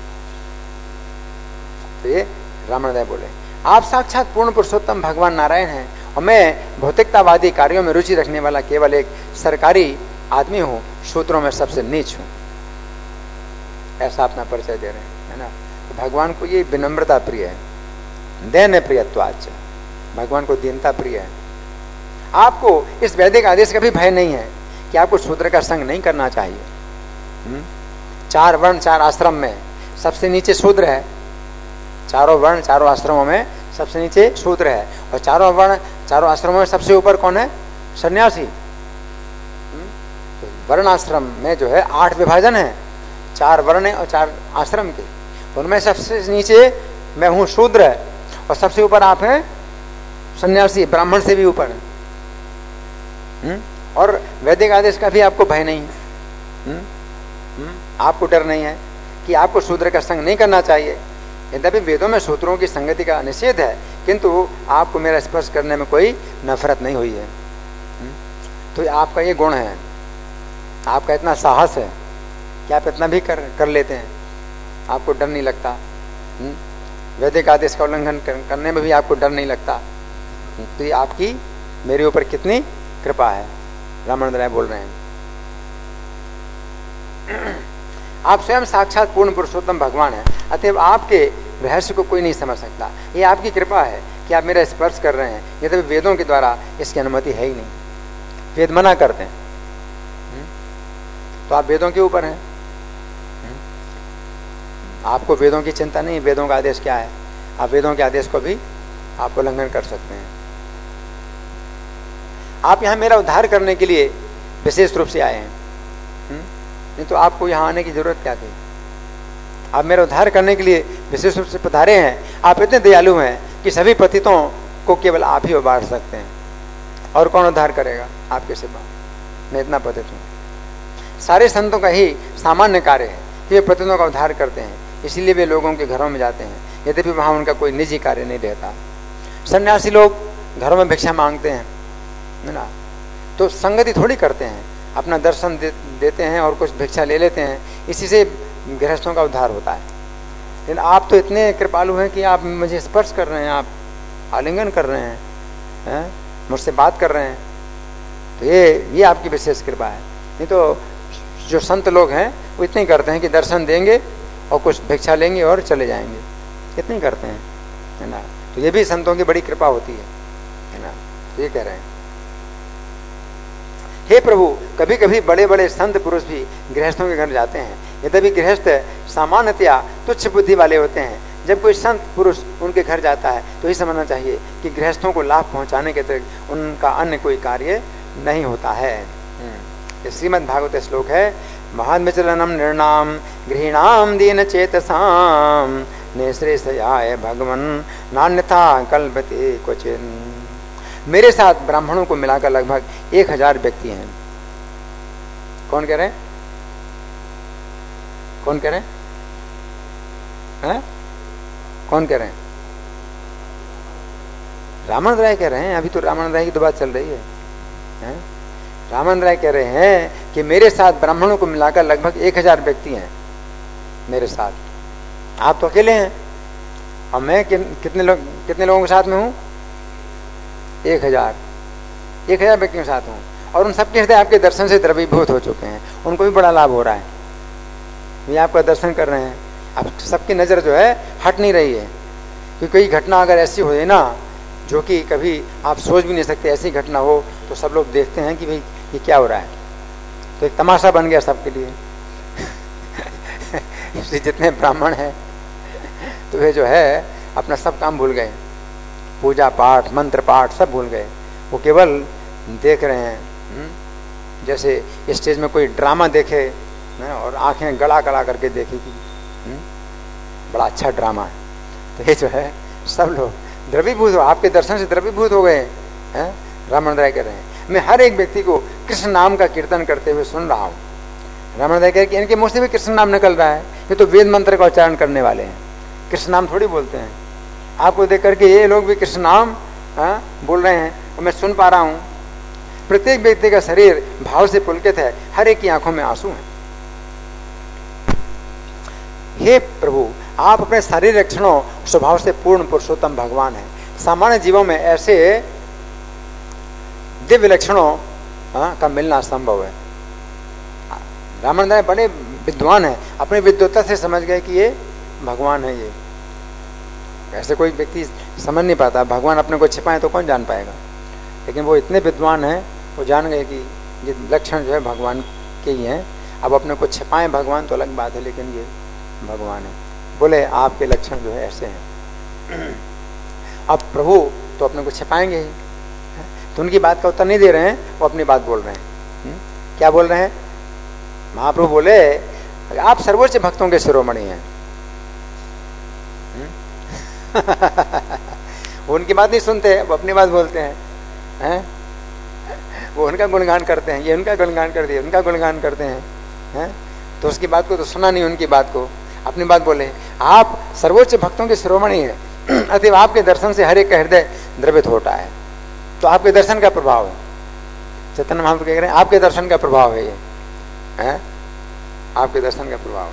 तो ये रामानंद राय बोले, आप साक्षात पूर्ण पुरुषोत्तम भगवान नारायण हैं और मैं भौतिकतावादी कार्यों में रुचि रखने वाला केवल एक सरकारी आदमी हूं, शूद्रों में सबसे नीच हूं। ऐसा अपना परिचय दे रहे हैं, है ना। तो भगवान को ये विनम्रता प्रिय है, दैन्य प्रियत्वाच, भगवान को दीनता प्रिय है। आपको इस वैदिक आदेश का भी भय नहीं है कि आपको शूद्र का संग नहीं करना चाहिए। 4 वर्ण 4 आश्रम में सबसे नीचे शूद्र है, चारों वर्ण चारों आश्रमों में सबसे नीचे शूद्र है और चारों वर्ण चारों आश्रमों में सबसे ऊपर कौन है? सन्यासी। तो वर्ण आश्रम में जो है 8 विभाजन है, 4 वर्ण और 4 आश्रम के, उनमें सबसे नीचे मैं हूं शूद्र और सबसे ऊपर आप हैं सन्यासी, ब्राह्मण से भी ऊपर है। और वैदिक आदेश का भी आपको भय नहीं है, आपको डर नहीं है कि आपको शूद्र का संग नहीं करना चाहिए। यद्यपि वेदों में शूद्रों की संगति का निषेध है, किंतु आपको मेरा स्पर्श करने में कोई नफरत नहीं हुई है। तो आपका ये गुण है, आपका इतना साहस है कि आप इतना भी कर लेते हैं, आपको डर नहीं लगता। वैदिक आदेश का उल्लंघन करने में भी आपको डर नहीं लगता। तो ये आपकी मेरे ऊपर कितनी कृपा है, रामानंद राय बोल रहे हैं। आप स्वयं साक्षात पूर्ण पुरुषोत्तम भगवान हैं, अतएव आपके रहस्य को कोई नहीं समझ सकता। ये आपकी कृपा है कि आप मेरा स्पर्श कर रहे हैं, यद्यपि वेदों के द्वारा इसकी अनुमति है ही नहीं, वेद मना करते हैं। तो आप वेदों के ऊपर हैं, आपको वेदों की चिंता नहीं। वेदों का आदेश क्या है, आप वेदों के आदेश को भी आप उल्लंघन कर सकते हैं। आप यहाँ मेरा उद्धार करने के लिए विशेष रूप से आए हैं, नहीं तो आपको यहाँ आने की जरूरत क्या थी। आप मेरा उद्धार करने के लिए विशेष रूप से पधारे हैं। आप इतने दयालु हैं कि सभी पतितों को केवल आप ही उबार सकते हैं, और कौन उद्धार करेगा आपके सिवा। मैं इतना पतित हूँ। सारे संतों का ही सामान्य कार्य है कि वे पतितों का उद्धार करते हैं, इसीलिए वे लोगों के घरों में जाते हैं, यद्यपि वहाँ उनका कोई निजी कार्य नहीं रहता। सन्यासी लोग घरों में भिक्षा मांगते हैं, है ना, तो संगति थोड़ी करते हैं, अपना दर्शन देते हैं और कुछ भिक्षा ले लेते हैं, इसी से गृहस्थों का उद्धार होता है। लेकिन आप तो इतने कृपालु हैं कि आप मुझे स्पर्श कर रहे हैं, आप आलिंगन कर रहे हैं, मुझसे बात कर रहे हैं, तो ये आपकी विशेष कृपा है। नहीं तो जो संत लोग हैं वो इतने ही करते हैं कि दर्शन देंगे और कुछ भिक्षा लेंगे और चले जाएंगे, इतने ही करते हैं, है ना। तो ये भी संतों की बड़ी कृपा होती है ना। तो ये कह रहे हैं, हे प्रभु, कभी कभी बड़े बड़े संत पुरुष भी गृहस्थों के घर जाते हैं। यद्यपि गृहस्थ सामान्यतया तुच्छ बुद्धि वाले होते हैं, जब कोई संत पुरुष उनके घर जाता है तो ये समझना चाहिए कि गृहस्थों को लाभ पहुंचाने के अतिरिक्त उनका अन्य कोई कार्य नहीं होता है। ये श्रीमद् भागवत श्लोक है, महान विचलनम निर्णाम गृहीणाम दीन चेतसाम निःश्रेषयाय भगवन नान्यथा कल्पते क्वचिन। मेरे साथ ब्राह्मणों को मिलाकर लगभग 1000 व्यक्ति हैं। कौन कह रहे हैं? कौन कह रहे हैं? कौन कह रहे हैं? रामानंद राय कह रहे हैं। अभी तो रामानंद राय की तो बात चल रही है। रामानंद राय कह रहे हैं कि मेरे साथ ब्राह्मणों को मिलाकर लगभग 1000 व्यक्ति हैं मेरे साथ। आप तो अकेले हैं और मैं कितने लोगों के साथ में हूं? 1000 व्यक्तियों के साथ हूं, और उन सबके हृदय आपके दर्शन से द्रवीभूत हो चुके हैं। उनको भी बड़ा लाभ हो रहा है, वे आपका दर्शन कर रहे हैं। अब सबकी नजर जो है हट नहीं रही है, क्योंकि कोई घटना अगर ऐसी हो ना जो कि कभी आप सोच भी नहीं सकते, ऐसी घटना हो तो सब लोग देखते हैं कि भाई ये क्या हो रहा है, तो एक तमाशा बन गया सबके लिए। इसलिए जितने ब्राह्मण हैं तो वे जो है अपना सब काम भूल गए, पूजा पाठ मंत्र पाठ सब भूल गए। वो केवल देख रहे हैं, जैसे स्टेज में कोई ड्रामा देखे और आंखें गड़ा गड़ा करके देखे कि बड़ा अच्छा ड्रामा है, तो ये जो है सब लोग द्रवीभूत हो, आपके दर्शन से द्रवीभूत हो गए हैं। रामानंद राय कह रहे हैं, मैं हर एक व्यक्ति को कृष्ण नाम का कीर्तन करते हुए सुन रहा हूँ। रामानंद राय कह रहे हैं कि इनके मुंह से भी कृष्ण नाम निकल रहा है, ये तो वेद मंत्र का उच्चारण करने वाले हैं, कृष्ण नाम थोड़ी बोलते हैं। आपको देख करके ये लोग भी कृष्ण नाम बोल रहे हैं और मैं सुन पा रहा हूँ। प्रत्येक व्यक्ति का शरीर भाव से पुलकित है, हर एक की आंखों में आंसू हैं। हे प्रभु, आप अपने शारीरिक लक्षणों स्वभाव से पूर्ण पुरुषोत्तम भगवान हैं। सामान्य जीवों में ऐसे दिव्य लक्षणों का मिलना संभव है। रामानंद राय बड़े विद्वान हैं, अपनी विद्वता से समझ गए कि ये भगवान है। ये ऐसे कोई व्यक्ति समझ नहीं पाता, भगवान अपने को छिपाए तो कौन जान पाएगा, लेकिन वो इतने विद्वान हैं, वो जान गए कि ये लक्षण जो है भगवान के ही हैं। अब अपने को छिपाएं भगवान तो अलग बात है, लेकिन ये भगवान है। बोले आपके लक्षण जो है ऐसे हैं। अब प्रभु तो अपने को छिपाएंगे ही, तो उनकी बात का उत्तर नहीं दे रहे हैं, वो अपनी बात बोल रहे हैं। क्या बोल रहे हैं? महाप्रभु बोले आप सर्वोच्च भक्तों के शिरोमणि हैं। वो उनकी बात नहीं सुनते, वो अपनी बात बोलते हैं। वो उनका गुणगान करते हैं, ये उनका गुणगान कर दिया, उनका गुणगान करते हैं। तो उसकी बात को तो सुना नहीं, उनकी बात को अपनी बात बोले। आप सर्वोच्च भक्तों के शिरोमणि हैं, अतएव आपके दर्शन से हर एक का हृदय द्रवित होता है। तो आपके दर्शन का प्रभाव है, चैतन्य महाप्रभु कह रहे हैं आपके दर्शन का प्रभाव है ये, आपके दर्शन का प्रभाव।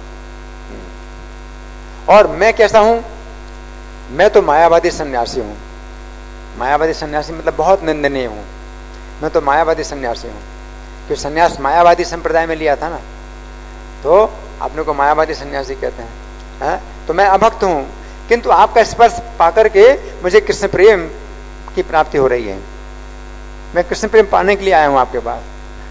और मैं कैसा हूं? मैं तो मायावादी सन्यासी हूं। मायावादी सन्यासी मतलब बहुत निंदनीय हूं। मैं तो मायावादी सन्यासी हूं, क्योंकि सन्यास मायावादी संप्रदाय में लिया था ना, तो अपने को मायावादी सन्यासी कहते हैं। तो मैं अभक्त हूं, किंतु आपका स्पर्श पाकर के मुझे कृष्ण प्रेम की प्राप्ति हो रही है। मैं कृष्ण प्रेम पाने के लिए आया हूं आपके पास।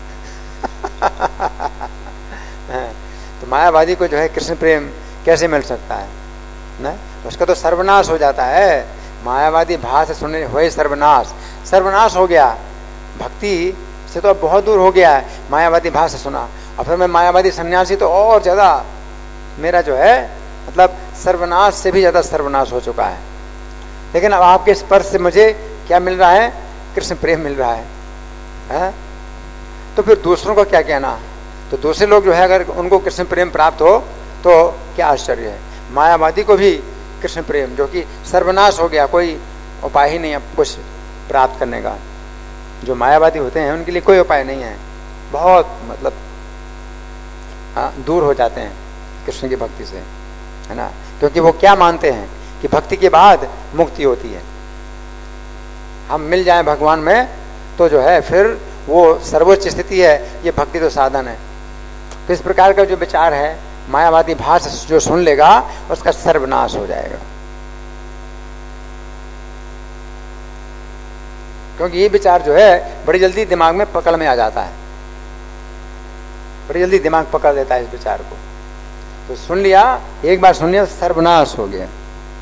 तो मायावादी को जो है कृष्ण प्रेम कैसे मिल सकता है ना? उसका तो सर्वनाश हो जाता है। मायावादी भाव से सुनने हुए सर्वनाश, सर्वनाश हो गया, भक्ति से तो अब बहुत दूर हो गया है। मायावादी भाव से सुना और फिर मैं मायावादी सन्यासी, तो और ज्यादा मेरा जो है मतलब सर्वनाश से भी ज्यादा सर्वनाश हो चुका है। लेकिन अब आपके स्पर्श से मुझे क्या मिल रहा है? कृष्ण प्रेम मिल रहा है। तो फिर दूसरों का क्या कहना? तो दूसरे लोग जो है अगर उनको कृष्ण प्रेम प्राप्त हो तो क्या आश्चर्य है। मायावादी को भी कृष्ण प्रेम, जो कि सर्वनाश हो गया, कोई उपाय ही नहीं अब कुछ प्राप्त करने का। जो मायावादी होते हैं उनके लिए कोई उपाय नहीं है, बहुत मतलब दूर हो जाते हैं कृष्ण की भक्ति से, है ना। क्योंकि वो क्या मानते हैं कि भक्ति के बाद मुक्ति होती है। हम मिल जाएं भगवान में तो जो है फिर वो सर्वोच्च स्थिति है, ये भक्ति तो साधन है। तो इस प्रकार का जो विचार है, मायावादी भाष जो सुन लेगा उसका सर्वनाश हो जाएगा। क्योंकि ये विचार जो है बड़ी जल्दी दिमाग में पकड़ में आ जाता है, बड़ी जल्दी दिमाग पकड़ लेता है इस विचार को। तो सुन लिया, एक बार सुन लिया, सर्वनाश हो गया।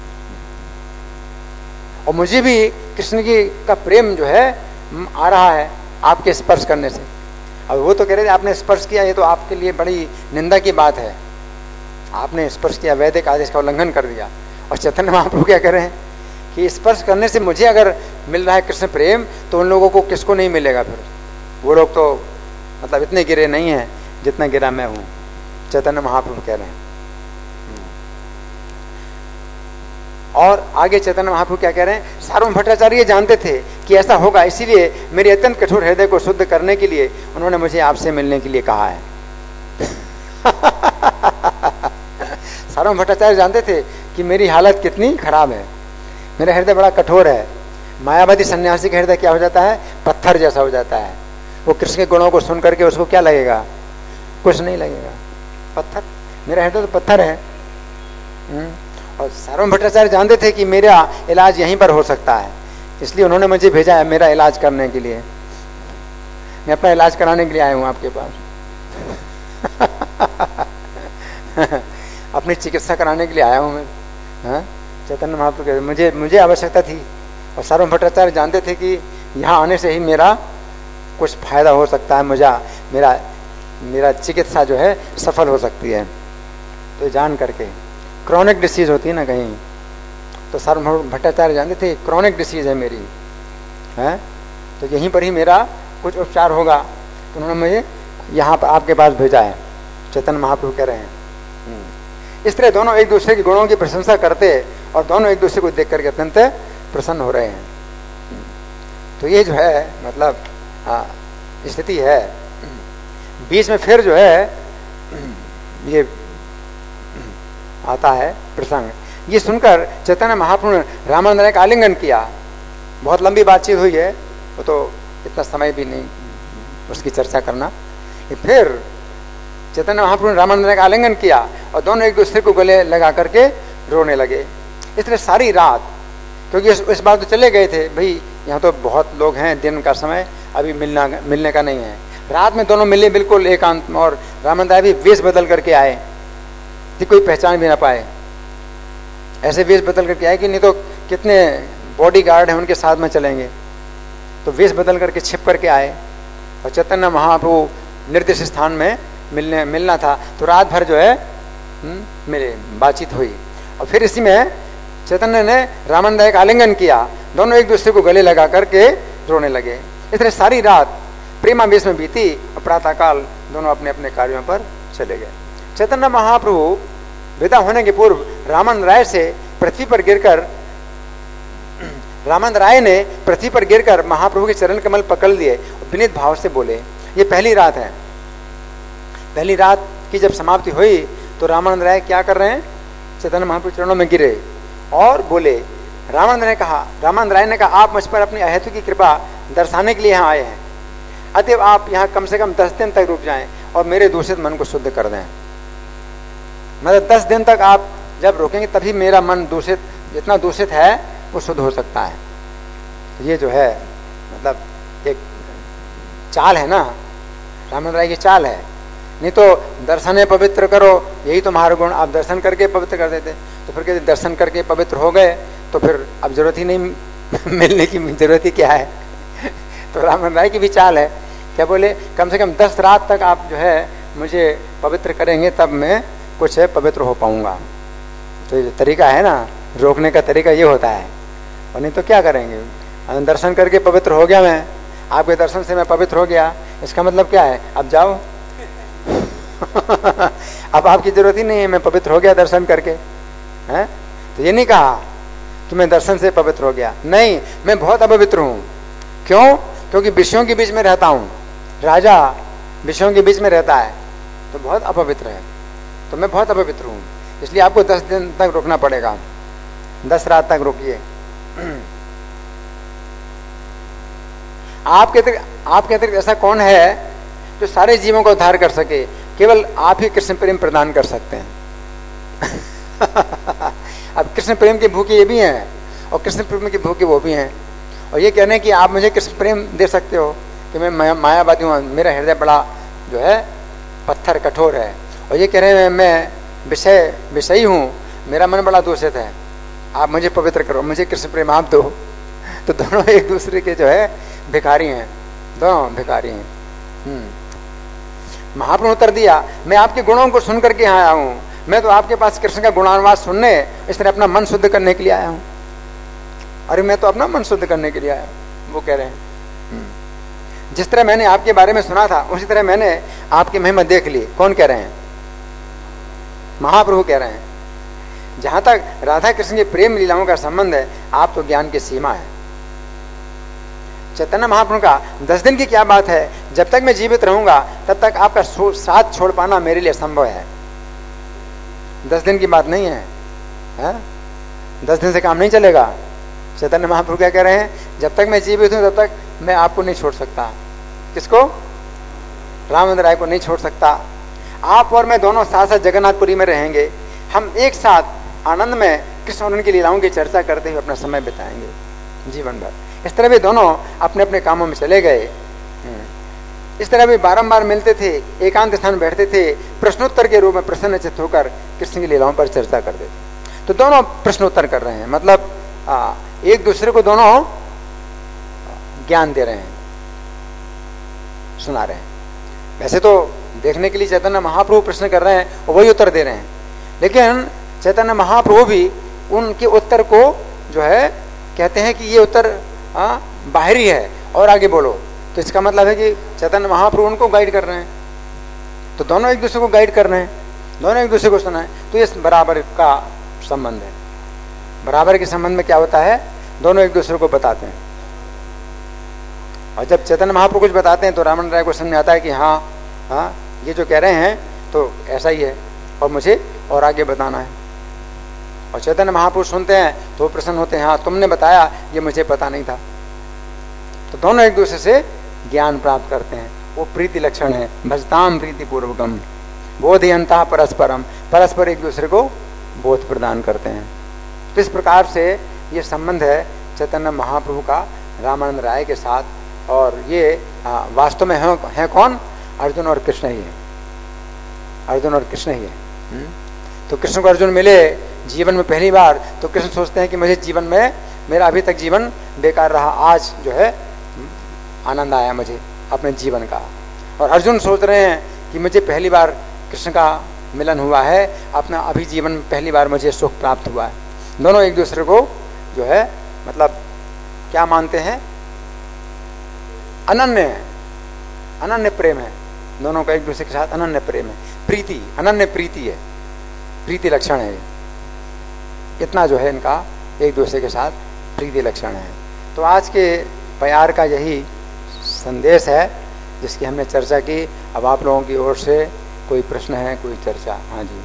और मुझे भी कृष्ण की का प्रेम जो है आ रहा है आपके स्पर्श करने से। अब वो तो कह रहे थे आपने स्पर्श किया, ये तो आपके लिए बड़ी निंदा की बात है, आपने स्पर्श किया, वैदिक आदेश का उल्लंघन कर दिया। और चैतन्य महाप्रभु क्या कह रहे हैं कि स्पर्श करने से मुझे अगर मिल रहा है कृष्ण प्रेम, तो उन लोगों को किसको नहीं मिलेगा फिर? वो लोग तो मतलब इतने गिरे नहीं हैं जितना गिरा मैं हूं, चैतन्य महाप्रभु कह रहे हैं। और आगे चैतन्य महाप्रभु क्या कह रहे हैं, सार्वभौम भट्टाचार्य जानते थे कि ऐसा होगा, इसीलिए मेरे अत्यंत कठोर हृदय को शुद्ध करने के लिए उन्होंने मुझे आपसे मिलने के लिए कहा है। सार्वभौम भट्टाचार्य जानते थे कि मेरी हालत कितनी खराब है, मेरा हृदय बड़ा कठोर है। मायावादी सन्यासी का हृदय क्या हो जाता है, पत्थर जैसा हो जाता है। वो कृष्ण के गुणों को सुन करके उसको क्या लगेगा, कुछ नहीं लगेगा, पत्थर। मेरा हृदय तो पत्थर है। और सार्वभौम भट्टाचार्य जानते थे कि मेरा इलाज यहीं पर हो सकता है, इसलिए उन्होंने मुझे भेजा है मेरा इलाज करने के लिए। मैं अपना इलाज कराने के लिए आया हूं आपके पास। अपनी चिकित्सा कराने के लिए आया हूं मैं। चैतन्य महाप्रभु मुझे आवश्यकता थी, और सार्वभौम भट्टाचार्य जानते थे कि यहाँ आने से ही मेरा कुछ फायदा हो सकता है, मेरा चिकित्सा जो है सफल हो सकती है। तो जान करके क्रॉनिक डिसीज होती है ना कहीं, तो सार्वभौम भट्टाचार्य जानते थे क्रॉनिक डिसीज है मेरी, है तो यहीं पर ही मेरा कुछ उपचार होगा। तो उन्होंने मुझे यहाँ पर आपके पास भेजा है, चैतन्य महाप्रभु कह रहे हैं। इस तरह दोनों एक दूसरे के गुणों की प्रशंसा करते और दोनों एक दूसरे को देख करके अत्यंत प्रसन्न हो रहे हैं। तो ये जो है मतलब स्थिति है। बीच में फिर जो है ये आता है प्रसंग, ये सुनकर चैतन्य महाप्रभु ने रामानंद राय का आलिंगन किया। बहुत लंबी बातचीत हुई है, वो तो इतना समय भी नहीं उसकी चर्चा करना। फिर चैतन्य महाप्रभु ने रामानंद राय का आलिंगन किया और दोनों एक दूसरे को गले लगा करके रोने लगे। इसलिए सारी रात, क्योंकि इस बार तो चले गए थे भाई, यहाँ तो बहुत लोग हैं, दिन का समय अभी मिलने का नहीं है। रात में दोनों मिले बिल्कुल एकांत में, और रामानंद राय भी वेश बदल करके आए कि कोई पहचान भी ना पाए। ऐसे वेश बदल करके आए कि नहीं तो कितने बॉडी गार्ड हैं उनके साथ में चलेंगे, तो वेश बदल करके छिप करके आए। और चैतन्य महाप्रभु निर्दिष्ट स्थान में मिलना था, तो रात भर जो है मिले, बातचीत हुई। और फिर इसी में चैतन्य ने रामानंद राय का आलिंगन किया, दोनों एक दूसरे को गले लगा करके रोने लगे। इसलिए सारी रात प्रेमावेश में बीती और प्रातःकाल दोनों अपने अपने कार्यों पर चले गए। चैतन्य महाप्रभु विदा होने के पूर्व रामानंद राय ने पृथ्वी पर गिरकर महाप्रभु के चरण कमल पकड़ लिए और विनीत भाव से बोले। ये पहली रात है। पहली रात की जब समाप्ति हुई तो रामानंद राय क्या कर रहे हैं, चैतन्य महाप्रभु चरणों में गिरे और बोले। रामानंद राय ने कहा आप मुझ पर अपनी अहेतु की कृपा दर्शाने के लिए यहाँ आए हैं, अतएव आप यहाँ कम से कम 10 दिन तक रुक जाएं और मेरे दूषित मन को शुद्ध कर दें। मतलब 10 दिन तक आप जब रुकेंगे तभी मेरा मन दूषित, जितना दूषित है वो शुद्ध हो सकता है। ये जो है मतलब एक चाल है ना, रामानंद राय की चाल है। नहीं तो दर्शन पवित्र करो, यही तो महागुण, आप दर्शन करके पवित्र कर देते। तो फिर कहते दर्शन करके पवित्र हो गए तो फिर अब जरूरत ही नहीं, मिलने की जरूरत ही क्या है। तो रामानंद राय की भी चाल है, क्या बोले कम से कम 10 रात तक आप जो है मुझे पवित्र करेंगे तब मैं कुछ है पवित्र हो पाऊंगा। तो ये तरीका है ना, रोकने का तरीका ये होता है। और नहीं तो क्या करेंगे, दर्शन करके पवित्र हो गया मैं, आपके दर्शन से मैं पवित्र हो गया, इसका मतलब क्या है, अब जाओ। अब आपकी जरूरत ही नहीं है, मैं पवित्र हो गया दर्शन करके, है? तो ये नहीं कहा कि मैं दर्शन से पवित्र हो गया, नहीं, मैं बहुत अपवित्र हूं। क्यों? क्योंकि विषयों के बीच में रहता हूं। राजा विषयों के बीच में रहता है तो बहुत अपवित्र है, तो मैं बहुत अपवित्र हूं, इसलिए आपको 10 दिन तक रुकना पड़ेगा। 10 रात तक रुकिए। आपके अतिरिक्त ऐसा कौन है जो सारे जीवों का उद्धार कर सके? केवल आप ही कृष्ण प्रेम प्रदान कर सकते हैं। अब कृष्ण प्रेम के भूखे ये भी हैं और कृष्ण प्रेम के भूखे वो भी हैं, और ये कहने कि आप मुझे कृष्ण प्रेम दे सकते हो कि मैं मायावादी हूँ, मेरा हृदय बड़ा जो है पत्थर कठोर है, और ये कह रहे हैं मैं विषयी हूँ, मेरा मन बड़ा दूषित है, आप मुझे पवित्र करो, मुझे कृष्ण प्रेम आप दो। तो दोनों एक दूसरे के जो है भिखारी हैं, दोनों भिखारी हैं। महाप्रभु उत्तर दिया, मैं आपके गुणों को सुन करके यहाँ आया हूँ, मैं तो आपके पास कृष्ण का गुणानुवाद सुनने, इस तरह अपना मन शुद्ध करने के लिए आया हूँ। अरे मैं तो अपना मन शुद्ध करने के लिए आया हूँ, वो कह रहे हैं। जिस तरह मैंने आपके बारे में सुना था उसी तरह मैंने आपकी महिमा देख ली। कौन कह रहे हैं? महाप्रभु कह रहे हैं। जहां तक राधा कृष्ण के प्रेम लीलाओं का संबंध है, आप तो ज्ञान की सीमा है। चैतन्य महाप्रभु का 10 दिन की क्या बात है, जब तक मैं जीवित रहूंगा तब तक आपका साथ छोड़ पाना मेरे लिए संभव है। 10 दिन की बात नहीं है, 10 दिन से काम नहीं चलेगा। चैतन्य महाप्रभु क्या कह रहे हैं? जब तक मैं जीवित हूं तब तक मैं आपको नहीं छोड़ सकता। किसको? रामानंद राय को नहीं छोड़ सकता। आप और मैं दोनों साथ साथ जगन्नाथपुरी में रहेंगे, हम एक साथ आनंद में कृष्ण और उनकी लीलाओं की चर्चा करते हुए अपना समय बिताएंगे जीवन भर। इस तरह भी दोनों अपने अपने कामों में चले गए। इस तरह भी बारंबार मिलते थे, एकांत स्थान बैठते थे, प्रश्नोत्तर के रूप में प्रसन्नचित्त होकर कृष्ण की लीलाओं पर चर्चा करते थे। तो दोनों प्रश्नोत्तर कर रहे हैं, मतलब एक दूसरे को दोनों ज्ञान दे रहे हैं, सुना रहे हैं। वैसे तो देखने के लिए चैतन्य महाप्रभु प्रश्न कर रहे हैं और वही उत्तर दे रहे हैं, लेकिन चैतन्य महाप्रभु भी उनके उत्तर को जो है कहते हैं कि ये उत्तर बाहरी है और आगे बोलो। तो इसका मतलब है कि चैतन्य महाप्रभु उनको गाइड कर रहे हैं, तो दोनों एक दूसरे को गाइड कर रहे हैं, दोनों एक दूसरे को सुना है। तो ये बराबर का संबंध है। बराबर के संबंध में क्या होता है? दोनों एक दूसरे को बताते हैं, और जब चैतन्य महाप्रभु कुछ बताते हैं तो रामानंद राय को समझ में आता है कि हाँ ये जो कह रहे हैं तो ऐसा ही है और मुझे और आगे बताना है। और चैतन्य महाप्रभु सुनते हैं तो प्रसन्न होते हैं, हाँ तुमने बताया, ये मुझे पता नहीं था। तो दोनों एक दूसरे से ज्ञान प्राप्त करते हैं, वो प्रीति लक्षण है। भजताम प्रीति पूर्वकम बोधयंता परस्परम, परस्पर एक दूसरे को बोध प्रदान करते हैं। तो इस प्रकार से ये संबंध है चैतन्य महाप्रभु का रामानंद राय के साथ, और ये वास्तव में है कौन? अर्जुन और कृष्ण ही है, अर्जुन और कृष्ण ही है। तो कृष्ण को अर्जुन मिले जीवन में पहली बार, तो कृष्ण सोचते हैं कि मुझे जीवन में, मेरा अभी तक जीवन बेकार रहा, आज जो है आनंद आया मुझे अपने जीवन का। और अर्जुन सोच रहे हैं कि मुझे पहली बार कृष्ण का मिलन हुआ है, अपना अभी जीवन में पहली बार मुझे सुख प्राप्त हुआ है। दोनों एक दूसरे को जो है मतलब क्या मानते हैं? अनन्य प्रेम है दोनों का, एक दूसरे के साथ अनन्य प्रेम है, प्रीति, अनन्य प्रीति है, प्रीति लक्षण है। इतना जो है इनका एक दूसरे के साथ प्रीति लक्षण है। तो आज के प्यार का यही संदेश है जिसकी हमने चर्चा की। अब आप लोगों की ओर से कोई प्रश्न है, कोई चर्चा? हाँ जी।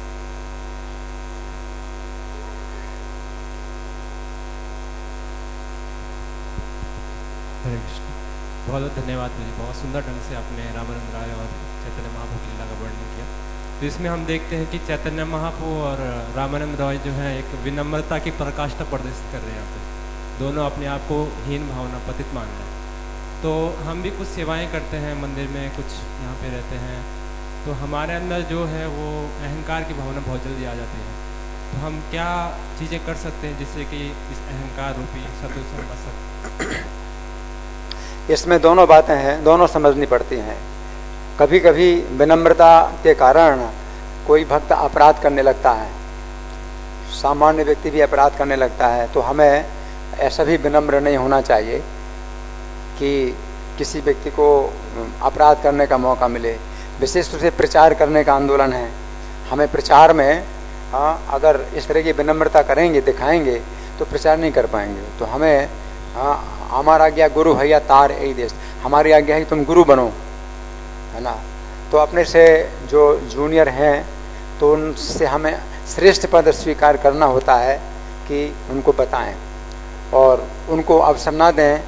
हरे कृष्ण। बहुत बहुत धन्यवाद मुझे, बहुत सुंदर ढंग से आपने रामानंद राय और चैतन्य महाप्रभु की लीला का वर्णन किया। तो इसमें हम देखते हैं कि चैतन्य महाप्रभु और रामानंद राय जो है एक विनम्रता की पराकाष्ठा प्रदर्शित कर रहे हैं। यहाँ पे दोनों अपने आप को हीन भावना पतित मान रहे हैं। तो हम भी कुछ सेवाएं करते हैं मंदिर में, कुछ यहाँ पे रहते हैं, तो हमारे अंदर जो है वो अहंकार की भावना बहुत जल्दी आ जाती है। तो हम क्या चीज़ें कर सकते हैं जिससे कि इस अहंकार रूपी शत्रु से बच सकते? इसमें दोनों बातें हैं, दोनों समझनी पड़ती हैं। कभी कभी विनम्रता के कारण कोई भक्त अपराध करने लगता है, सामान्य व्यक्ति भी अपराध करने लगता है। तो हमें ऐसा भी विनम्र नहीं होना चाहिए कि किसी व्यक्ति को अपराध करने का मौका मिले। विशेष रूप से प्रचार करने का आंदोलन है, हमें प्रचार में अगर इस तरह की विनम्रता करेंगे, दिखाएंगे, तो प्रचार नहीं कर पाएंगे। तो हमें हमारा आज्ञा गुरु है या तार यही देश, हमारी आज्ञा है तुम गुरु बनो, है ना। तो अपने से जो जूनियर हैं तो उनसे हमें श्रेष्ठ पद स्वीकार करना होता है कि उनको बताएं और उनको अवसर ना दें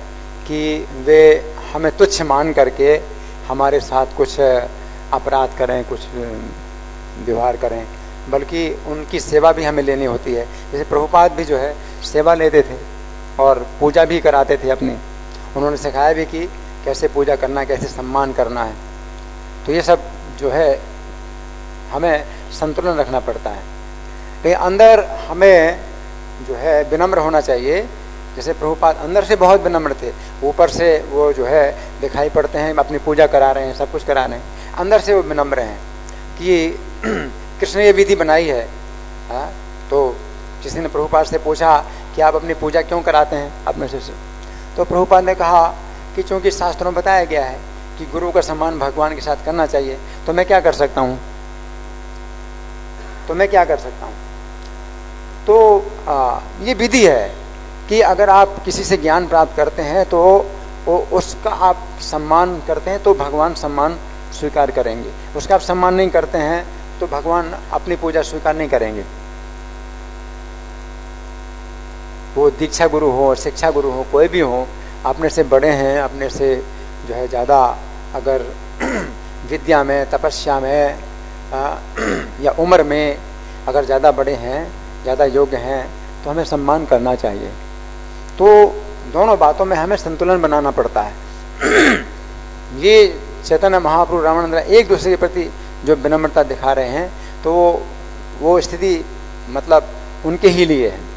कि वे हमें तुच्छ मान करके हमारे साथ कुछ अपराध करें, कुछ व्यवहार करें, बल्कि उनकी सेवा भी हमें लेनी होती है। जैसे प्रभुपाद भी जो है सेवा लेते थे और पूजा भी कराते थे अपनी। उन्होंने सिखाया भी कि कैसे पूजा करना, कैसे सम्मान करना है। तो ये सब जो है हमें संतुलन रखना पड़ता है। लेकिन अंदर हमें जो है विनम्र होना चाहिए। जैसे प्रभुपाद अंदर से बहुत विनम्र थे, ऊपर से वो जो है दिखाई पड़ते हैं अपनी पूजा करा रहे हैं, सब कुछ करा रहे हैं, अंदर से वो विनम्र हैं कि कृष्ण ने ये विधि बनाई है। तो किसी ने प्रभुपाद से पूछा कि आप अपनी पूजा क्यों कराते हैं अपने शिष्य, तो प्रभुपाद ने कहा कि चूंकि शास्त्रों में बताया गया है कि गुरु का सम्मान भगवान के साथ करना चाहिए, तो मैं क्या कर सकता हूँ, तो ये विधि है कि अगर आप किसी से ज्ञान प्राप्त करते हैं तो उसका आप सम्मान करते हैं तो भगवान सम्मान स्वीकार करेंगे। उसका आप सम्मान नहीं करते हैं तो भगवान अपनी पूजा स्वीकार नहीं करेंगे। वो दीक्षा गुरु हो, शिक्षा गुरु हो, कोई भी हो, अपने से बड़े हैं, अपने से जो है ज़्यादा अगर विद्या में, तपस्या में या उम्र में अगर ज़्यादा बड़े हैं, ज़्यादा योग्य हैं, तो हमें सम्मान करना चाहिए। तो दोनों बातों में हमें संतुलन बनाना पड़ता है। ये चैतन्य महाप्रभु रामानंद एक दूसरे के प्रति जो विनम्रता दिखा रहे हैं, तो वो स्थिति मतलब उनके ही लिए है।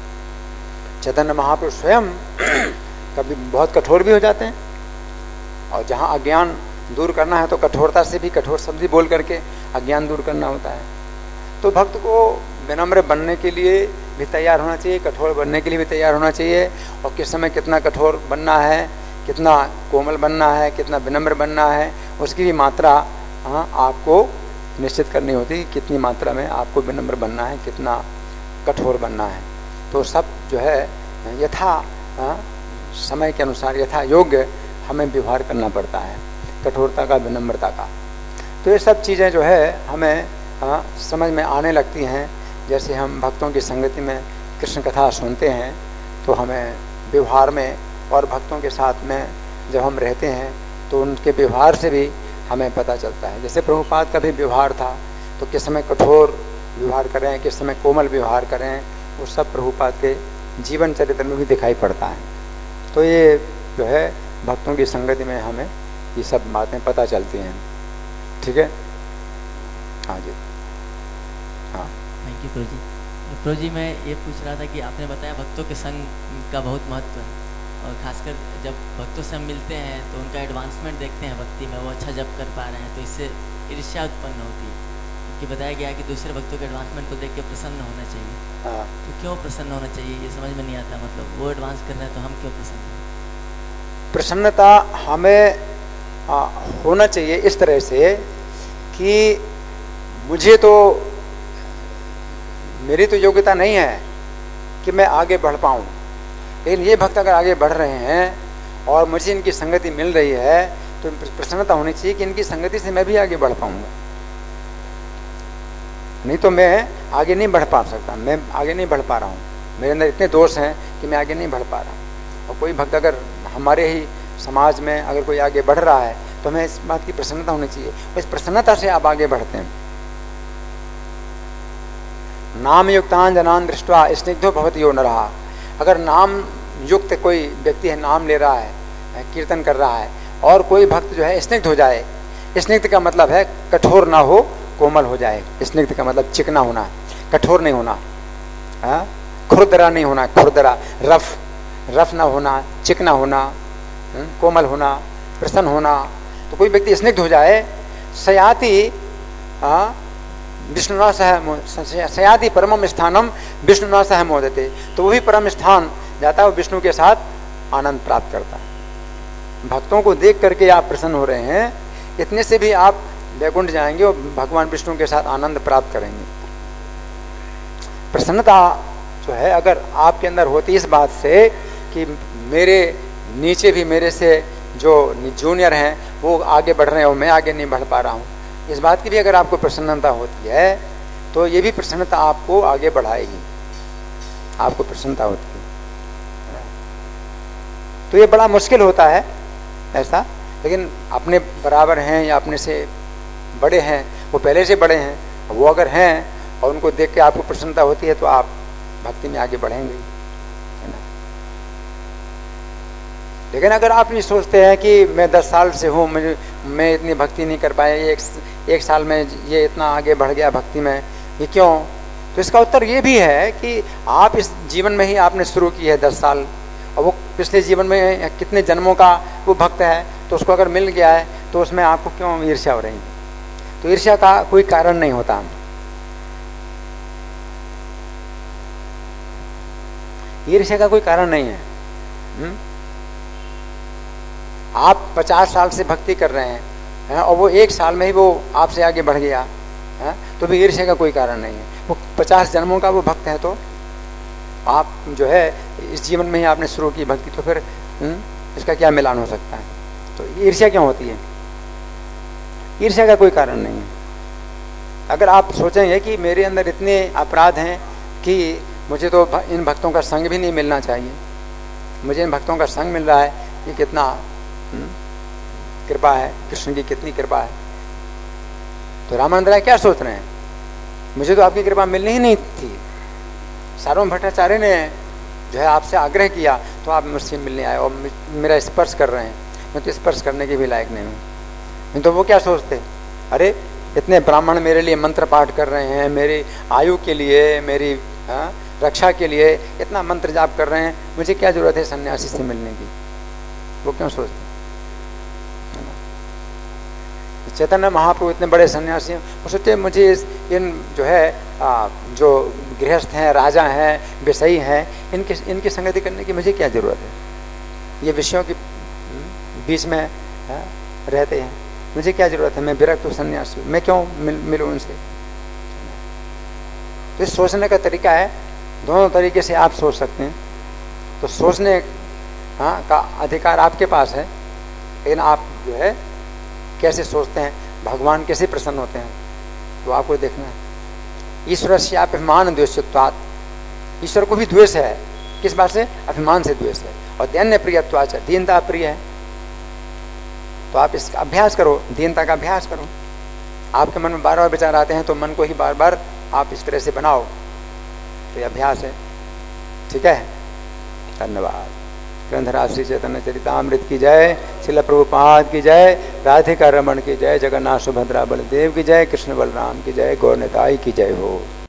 चैतन्य महाप्रभु स्वयं कभी बहुत कठोर भी हो जाते हैं, और जहाँ अज्ञान दूर करना है तो कठोरता से भी कठोर शब्द बोल करके अज्ञान दूर करना होता है। तो भक्त को विनम्र बनने के लिए भी तैयार होना चाहिए, कठोर बनने के लिए भी तैयार होना चाहिए। और किस समय कितना कठोर बनना है, कितना कोमल बनना है, कितना विनम्र बनना है, उसकी भी मात्रा आपको निश्चित करनी होती है। कितनी मात्रा में आपको विनम्र बनना है, कितना कठोर बनना है। तो सब जो है यथा समय के अनुसार यथा योग्य हमें व्यवहार करना पड़ता है, कठोरता का, विनम्रता का। तो ये सब चीज़ें जो है हमें समझ में आने लगती हैं। जैसे हम भक्तों की संगति में कृष्ण कथा सुनते हैं तो हमें व्यवहार में और भक्तों के साथ में जब हम रहते हैं तो उनके व्यवहार से भी हमें पता चलता है। जैसे प्रभुपाद का भी व्यवहार था, तो किस समय कठोर व्यवहार करें, किस समय कोमल व्यवहार करें, वो सब प्रभुपाद के जीवन चरित्र में भी दिखाई पड़ता है। तो ये जो है भक्तों की संगति में हमें ये सब बातें पता चलती हैं। ठीक है, हाँ जी, हाँ। थैंक यू प्रभु जी। प्रभु जी, मैं ये पूछ रहा था कि आपने बताया भक्तों के संग का बहुत महत्व है, और खासकर जब भक्तों से हम मिलते हैं तो उनका एडवांसमेंट देखते हैं भक्ति में, वो अच्छा जप कर पा रहे हैं, तो इससे ईर्ष्या उत्पन्न होती है। कि बताया गया कि दूसरे भक्तों के एडवांसमेंट को देख के प्रसन्न होना चाहिए। हाँ। तो क्यों प्रसन्न होना चाहिए, ये समझ में नहीं आता। मतलब वो एडवांस कर रहे हैं तो हम क्यों प्रसन्न हैं? प्रसन्नता हमें होना चाहिए इस तरह से कि मुझे तो, मेरी तो योग्यता नहीं है कि मैं आगे बढ़ पाऊँ, लेकिन ये भक्त अगर आगे बढ़ रहे हैं और मुझे इनकी संगति मिल रही है तो प्रसन्नता होनी चाहिए कि इनकी संगति से मैं भी आगे बढ़ पाऊँगा। नहीं तो मैं आगे नहीं बढ़ पा सकता, मैं आगे नहीं बढ़ पा रहा हूँ, मेरे अंदर इतने दोष हैं कि मैं आगे नहीं बढ़ पा रहा। और कोई भक्त अगर हमारे ही समाज में अगर कोई आगे बढ़ रहा है तो हमें इस बात की प्रसन्नता होनी चाहिए। इस प्रसन्नता से आप आगे बढ़ते हैं। नाम युक्तान जनान दृष्टवा स्निग्धो भवति यो नरः। अगर नाम युक्त कोई व्यक्ति है, नाम ले रहा है, कीर्तन कर रहा है, और कोई भक्त जो है स्निग्ध हो जाए, स्निग्ध का मतलब है कठोर ना हो, कोमल हो जाए। स्निग्ध का मतलब चिकना होना, कठोर नहीं होना, खुरदरा नहीं होना, खुरदरा, रफ ना होना, चिकना होना, कोमल होना, प्रसन्न होना। तो कोई व्यक्ति स्निग्ध हो जाए, सयाति विष्णुना सह, सयाति परमम स्थानम विष्णुना सह मोदते। तो वही परम स्थान जाता है, वो विष्णु के साथ आनंद प्राप्त करता है। भक्तों को देख करके आप प्रसन्न हो रहे हैं, इतने से भी आप वैकुंठ जाएंगे और भगवान विष्णु के साथ आनंद प्राप्त करेंगे। प्रसन्नता जो है अगर आपके अंदर होती इस बात से कि मेरे नीचे भी मेरे से जो जूनियर हैं वो आगे बढ़ रहे हैं और मैं आगे नहीं बढ़ पा रहा हूँ, इस बात की भी अगर आपको प्रसन्नता होती है तो ये भी प्रसन्नता आपको आगे बढ़ाएगी, आपको प्रसन्नता होती है। तो ये बड़ा मुश्किल होता है ऐसा। लेकिन अपने बराबर हैं या अपने से बड़े हैं, वो पहले से बड़े हैं, वो अगर हैं और उनको देख के आपको प्रसन्नता होती है तो आप भक्ति में आगे बढ़ेंगे, है ना। लेकिन अगर आप ये सोचते हैं कि मैं 10 साल से हूँ, मैं इतनी भक्ति नहीं कर पाया, एक साल में ये इतना आगे बढ़ गया भक्ति में, ये क्यों? तो इसका उत्तर ये भी है कि आप इस जीवन में ही आपने शुरू की है 10 साल, और वो पिछले जीवन में कितने जन्मों का वो भक्त है, तो उसको अगर मिल गया है तो उसमें आपको क्यों ईर्ष्या हो रही है? तो ईर्ष्या का कोई कारण नहीं होता। ईर्ष्या का कोई कारण नहीं है। आप 50 साल से भक्ति कर रहे हैं और वो 1 साल में ही वो आपसे आगे बढ़ गया है, तो भी ईर्ष्या का कोई कारण नहीं है। वो 50 जन्मों का वो भक्त है, तो आप जो है इस जीवन में ही आपने शुरू की भक्ति, तो फिर इसका क्या मिलान हो सकता है? तो ईर्ष्या क्यों होती है? ईर्ष्या का कोई कारण नहीं है। अगर आप सोचेंगे कि मेरे अंदर इतने अपराध हैं कि मुझे तो इन भक्तों का संग भी नहीं मिलना चाहिए, मुझे इन भक्तों का संग मिल रहा है, ये कितना कृपा है, कृष्ण की कितनी कृपा है। तो रामानंद राय क्या सोच रहे हैं? मुझे तो आपकी कृपा मिलनी ही नहीं थी। सार्वभौम भट्टाचार्य ने जो है आपसे आग्रह किया तो आप मुझसे मिलने आए और मेरा स्पर्श कर रहे हैं, मैं तो स्पर्श करने के भी लायक नहीं हूँ। नहीं तो वो क्या सोचते, अरे इतने ब्राह्मण मेरे लिए मंत्र पाठ कर रहे हैं, मेरी आयु के लिए, मेरी रक्षा के लिए इतना मंत्र जाप कर रहे हैं, मुझे क्या जरूरत है सन्यासी से मिलने की? वो क्यों सोचते? चैतन्य महाप्रभु इतने बड़े सन्यासी हैं, वो सोचते मुझे इन जो है जो गृहस्थ हैं, राजा हैं, विषयी हैं, इनकी संगति करने की मुझे क्या जरूरत है? ये विषयों के बीच में रहते हैं, मुझे क्या जरूरत है? मैं विरक्त हूँ, सन्यासी, मैं क्यों मिलूँ उनसे? तो इस सोचने का तरीका है, दोनों तरीके से आप सोच सकते हैं। तो सोचने का अधिकार आपके पास है, लेकिन आप जो है कैसे सोचते हैं, भगवान कैसे प्रसन्न होते हैं, तो आपको देखना है। ईश्वर से अभिमान द्वेषत्वात्, ईश्वर को भी द्वेष है। किस बात से? अभिमान से द्वेष है। और दैन्य प्रियत्वाच, दीनता प्रिय है। तो आप इसका अभ्यास करो, दीनता का अभ्यास करो। आपके मन में बार बार विचार आते हैं तो मन को ही बार बार आप इस तरह से बनाओ, तो ये अभ्यास है। ठीक है, धन्यवाद। ग्रंथराज श्री चैतन्य चरितामृत की जय, श्रील प्रभुपाद की जय, राधिका रमण की जय, जगन्नाथ सुभद्रा बलदेव की जय, कृष्ण बलराम की जय, गौर निताई की जय हो।